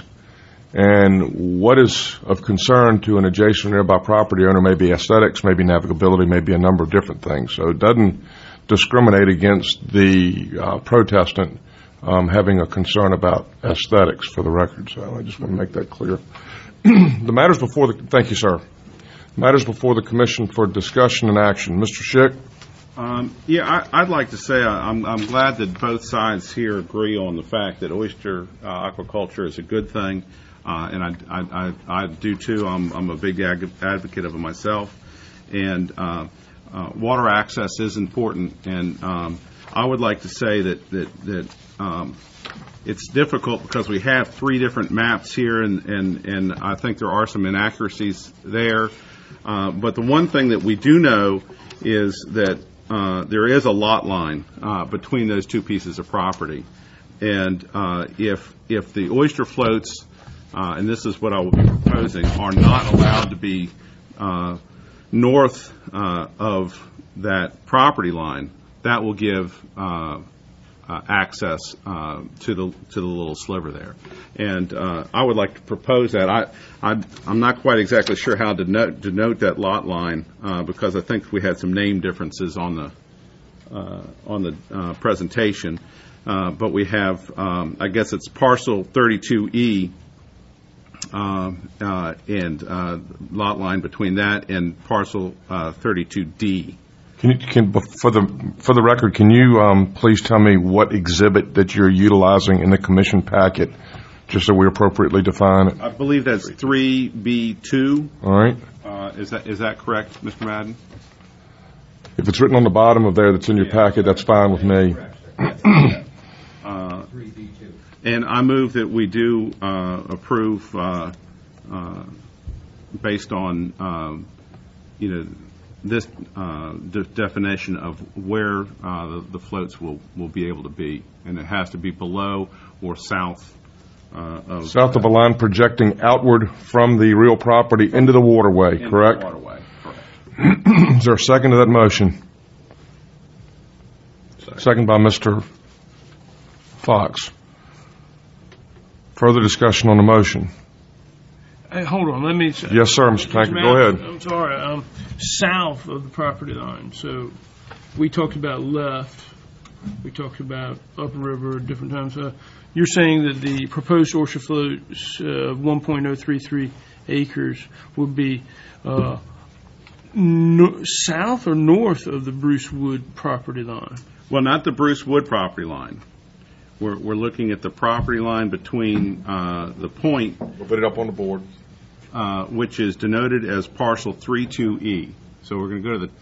And what is of concern to an adjacent or nearby property owner may be aesthetics, maybe navigability, maybe a number of different things. So it doesn't discriminate against the uh, protestant um, having a concern about aesthetics, for the record. So I just want to make that clear. The matters before the, thank you, sir. Matters before the Commission for discussion and action. Mister Schick? Um, yeah, I, I'd like to say I, I'm, I'm glad that both sides here agree on the fact that oyster uh, aquaculture is a good thing, uh, and I, I, I, I do too. I'm, I'm a big ag- advocate of it myself, and uh, uh, water access is important. And um, I would like to say that that that um, it's difficult because we have three different maps here, and and, and I think there are some inaccuracies there. Uh, but the one thing that we do know is that Uh, there is a lot line uh, between those two pieces of property, and uh, if if the oyster floats, uh, and this is what I will be proposing, are not allowed to be uh, north uh, of that property line, that will give uh, uh, access uh, to the to the little sliver there. And uh, I would like to propose that. I, I I'm not quite exactly sure how to denote, denote that lot line uh, because I think we had some name differences on the uh, on the uh, presentation. Uh, but we have, um, I guess it's parcel thirty-two E uh, uh, and uh, lot line between that and parcel uh, thirty-two D. Can you, can, for the for the record, can you um, please tell me what exhibit that you're utilizing in the Commission packet, just so we appropriately define it? I believe that's three B two. All right. Uh, is that is that correct, Mister Madden? If it's written on the bottom of there that's in your packet, that's fine with me. Uh, and I move that we do uh, approve uh, uh, based on, um, you know, this uh, de- definition of where uh, the, the floats will, will be able to be, and it has to be below or south uh, of South of a line projecting outward from the real property into the waterway, into correct? the waterway. Correct. Is there a second to that motion? Second, second by Mister Fox. Further discussion on the motion? Hey, hold on, let me. Yes, sir, Mister Tankard, go ahead. I'm sorry. Um, south of the property line. So we talked about left. we talked about upriver at different times. Uh, you're saying that the proposed oyster floats of one point oh three three acres would be uh, no, south or north of the Bruce Wood property line? Well, not the Bruce Wood property line. We're, we're looking at the property line between uh, the point. We'll put it up on the board. Uh, which is denoted as parcel three two E. So we're going to go to the.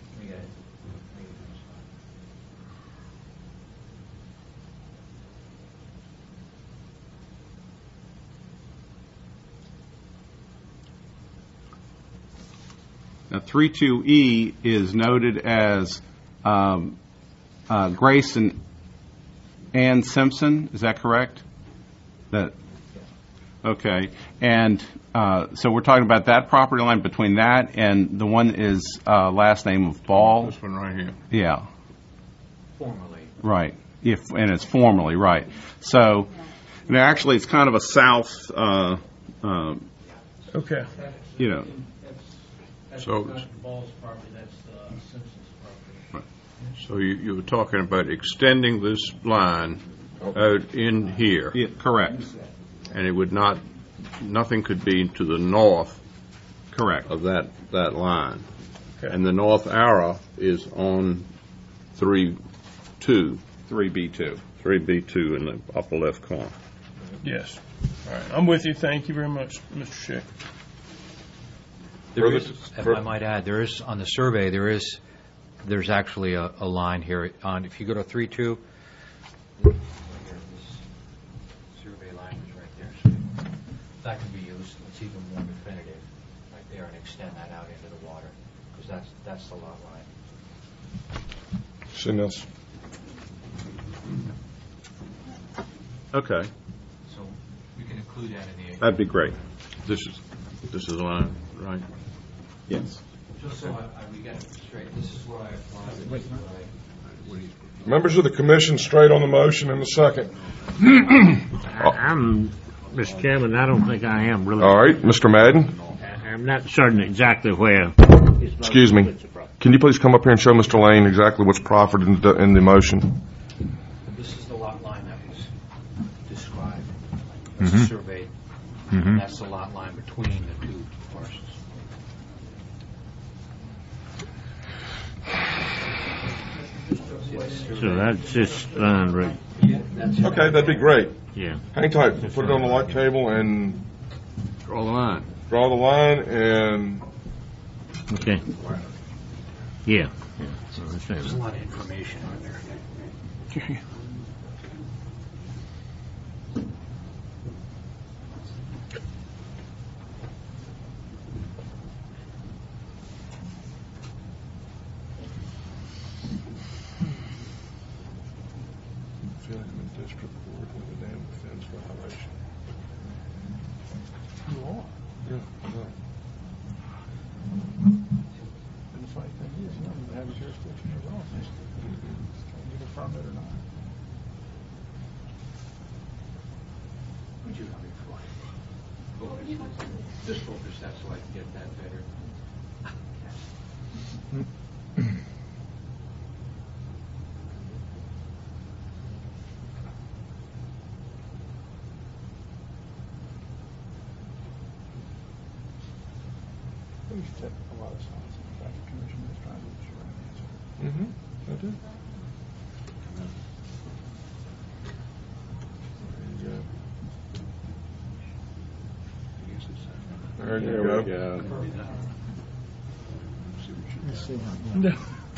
Now, three two E is noted as um, uh, Grace and Ann Simpson. Is that correct? That. Okay. And uh, so we're talking about that property line between that and the one is uh, last name of Ball. This one right here. Yeah. Formally. Right. If and it's formally right. So, you know, actually, it's kind of a south. Uh, uh, Okay. You know. That's So- not Ball's property, that's uh, Simpson's property. So you, you were talking about extending this line out in here, Yeah, correct. and it would not, nothing could be to the north Correct. of that, that line. Okay. And the north arrow is on three two, three B two. three B two in the upper left corner. Yes. All right. I'm with you. Thank you very much, Mister Schick. There is, if I might add, there is, on the survey, there is, there's actually a, a line here on, if you go to three two, survey line is right there. So that can be used, it's even more definitive, right there, and extend that out into the water, because that's, that's the lot line. Seen this? Okay. So we can include that in the. That'd be great. This is, this is the line, right? Yes. Just so I, I, we get it straight, this is where I applied, this is where I. Members of the commission, straight on the motion in a second. I'm, Mister Chairman, I don't think I am really. All right, Mister Madden. I'm not certain exactly where. Excuse me. Can you please come up here and show Mister Lane exactly what's proffered in the, in the motion? This is the lot line that was described, Mhm. was surveyed. Mhm. That's the lot line between the two parcels. So that's just line right. Okay, that'd be great. Yeah. Hang tight. Put it on the light table and Draw the line. draw the line and. Okay. Yeah. yeah. So that's There's a it. lot of information on there. You are. And the funny thing is, you don't even have a jurisdiction at all. Can you get a permit or not? Would you have it for? Just focus that so I can get that better. We've taken a lot of shots. In fact, the commission is trying to get you right answer. Mm-hmm. I do. There you There go. we go. Let's see how.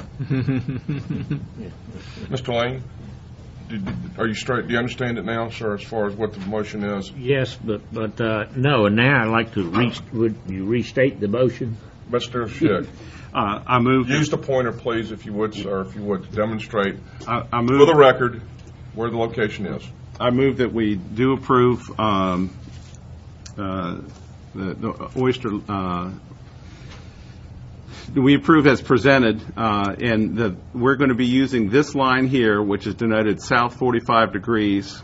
Mister Lane, did, are you straight? Do you understand it now, sir, as far as what the motion is? Yes, but but uh, no. And now I'd like to re- would you restate the motion? Mister Schick, Uh, I move. use the pointer, please, if you would, sir, if you would, to demonstrate I, I for move. the record where the location is. I move that we do approve um, uh, the, the oyster. Uh, we approve as presented, uh, and the, we're going to be using this line here, which is denoted south forty-five degrees.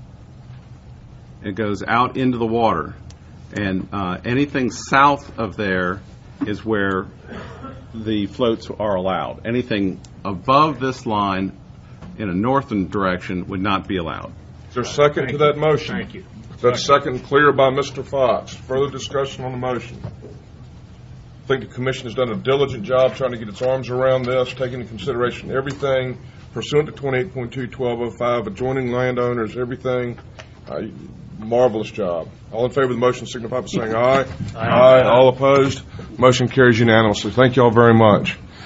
It goes out into the water, and uh, anything south of there is where the floats are allowed. Anything above this line in a northern direction would not be allowed. Is there a second to that motion? Thank you. That's second clear by Mister Fox. Further discussion on the motion? I think the commission has done a diligent job trying to get its arms around this, taking into consideration everything pursuant to twenty-eight point two twelve oh five, adjoining landowners, everything. Uh, marvelous job. All in favor of the motion signify by saying aye. Aye. Aye. All opposed? Motion carries unanimously. Thank you all very much.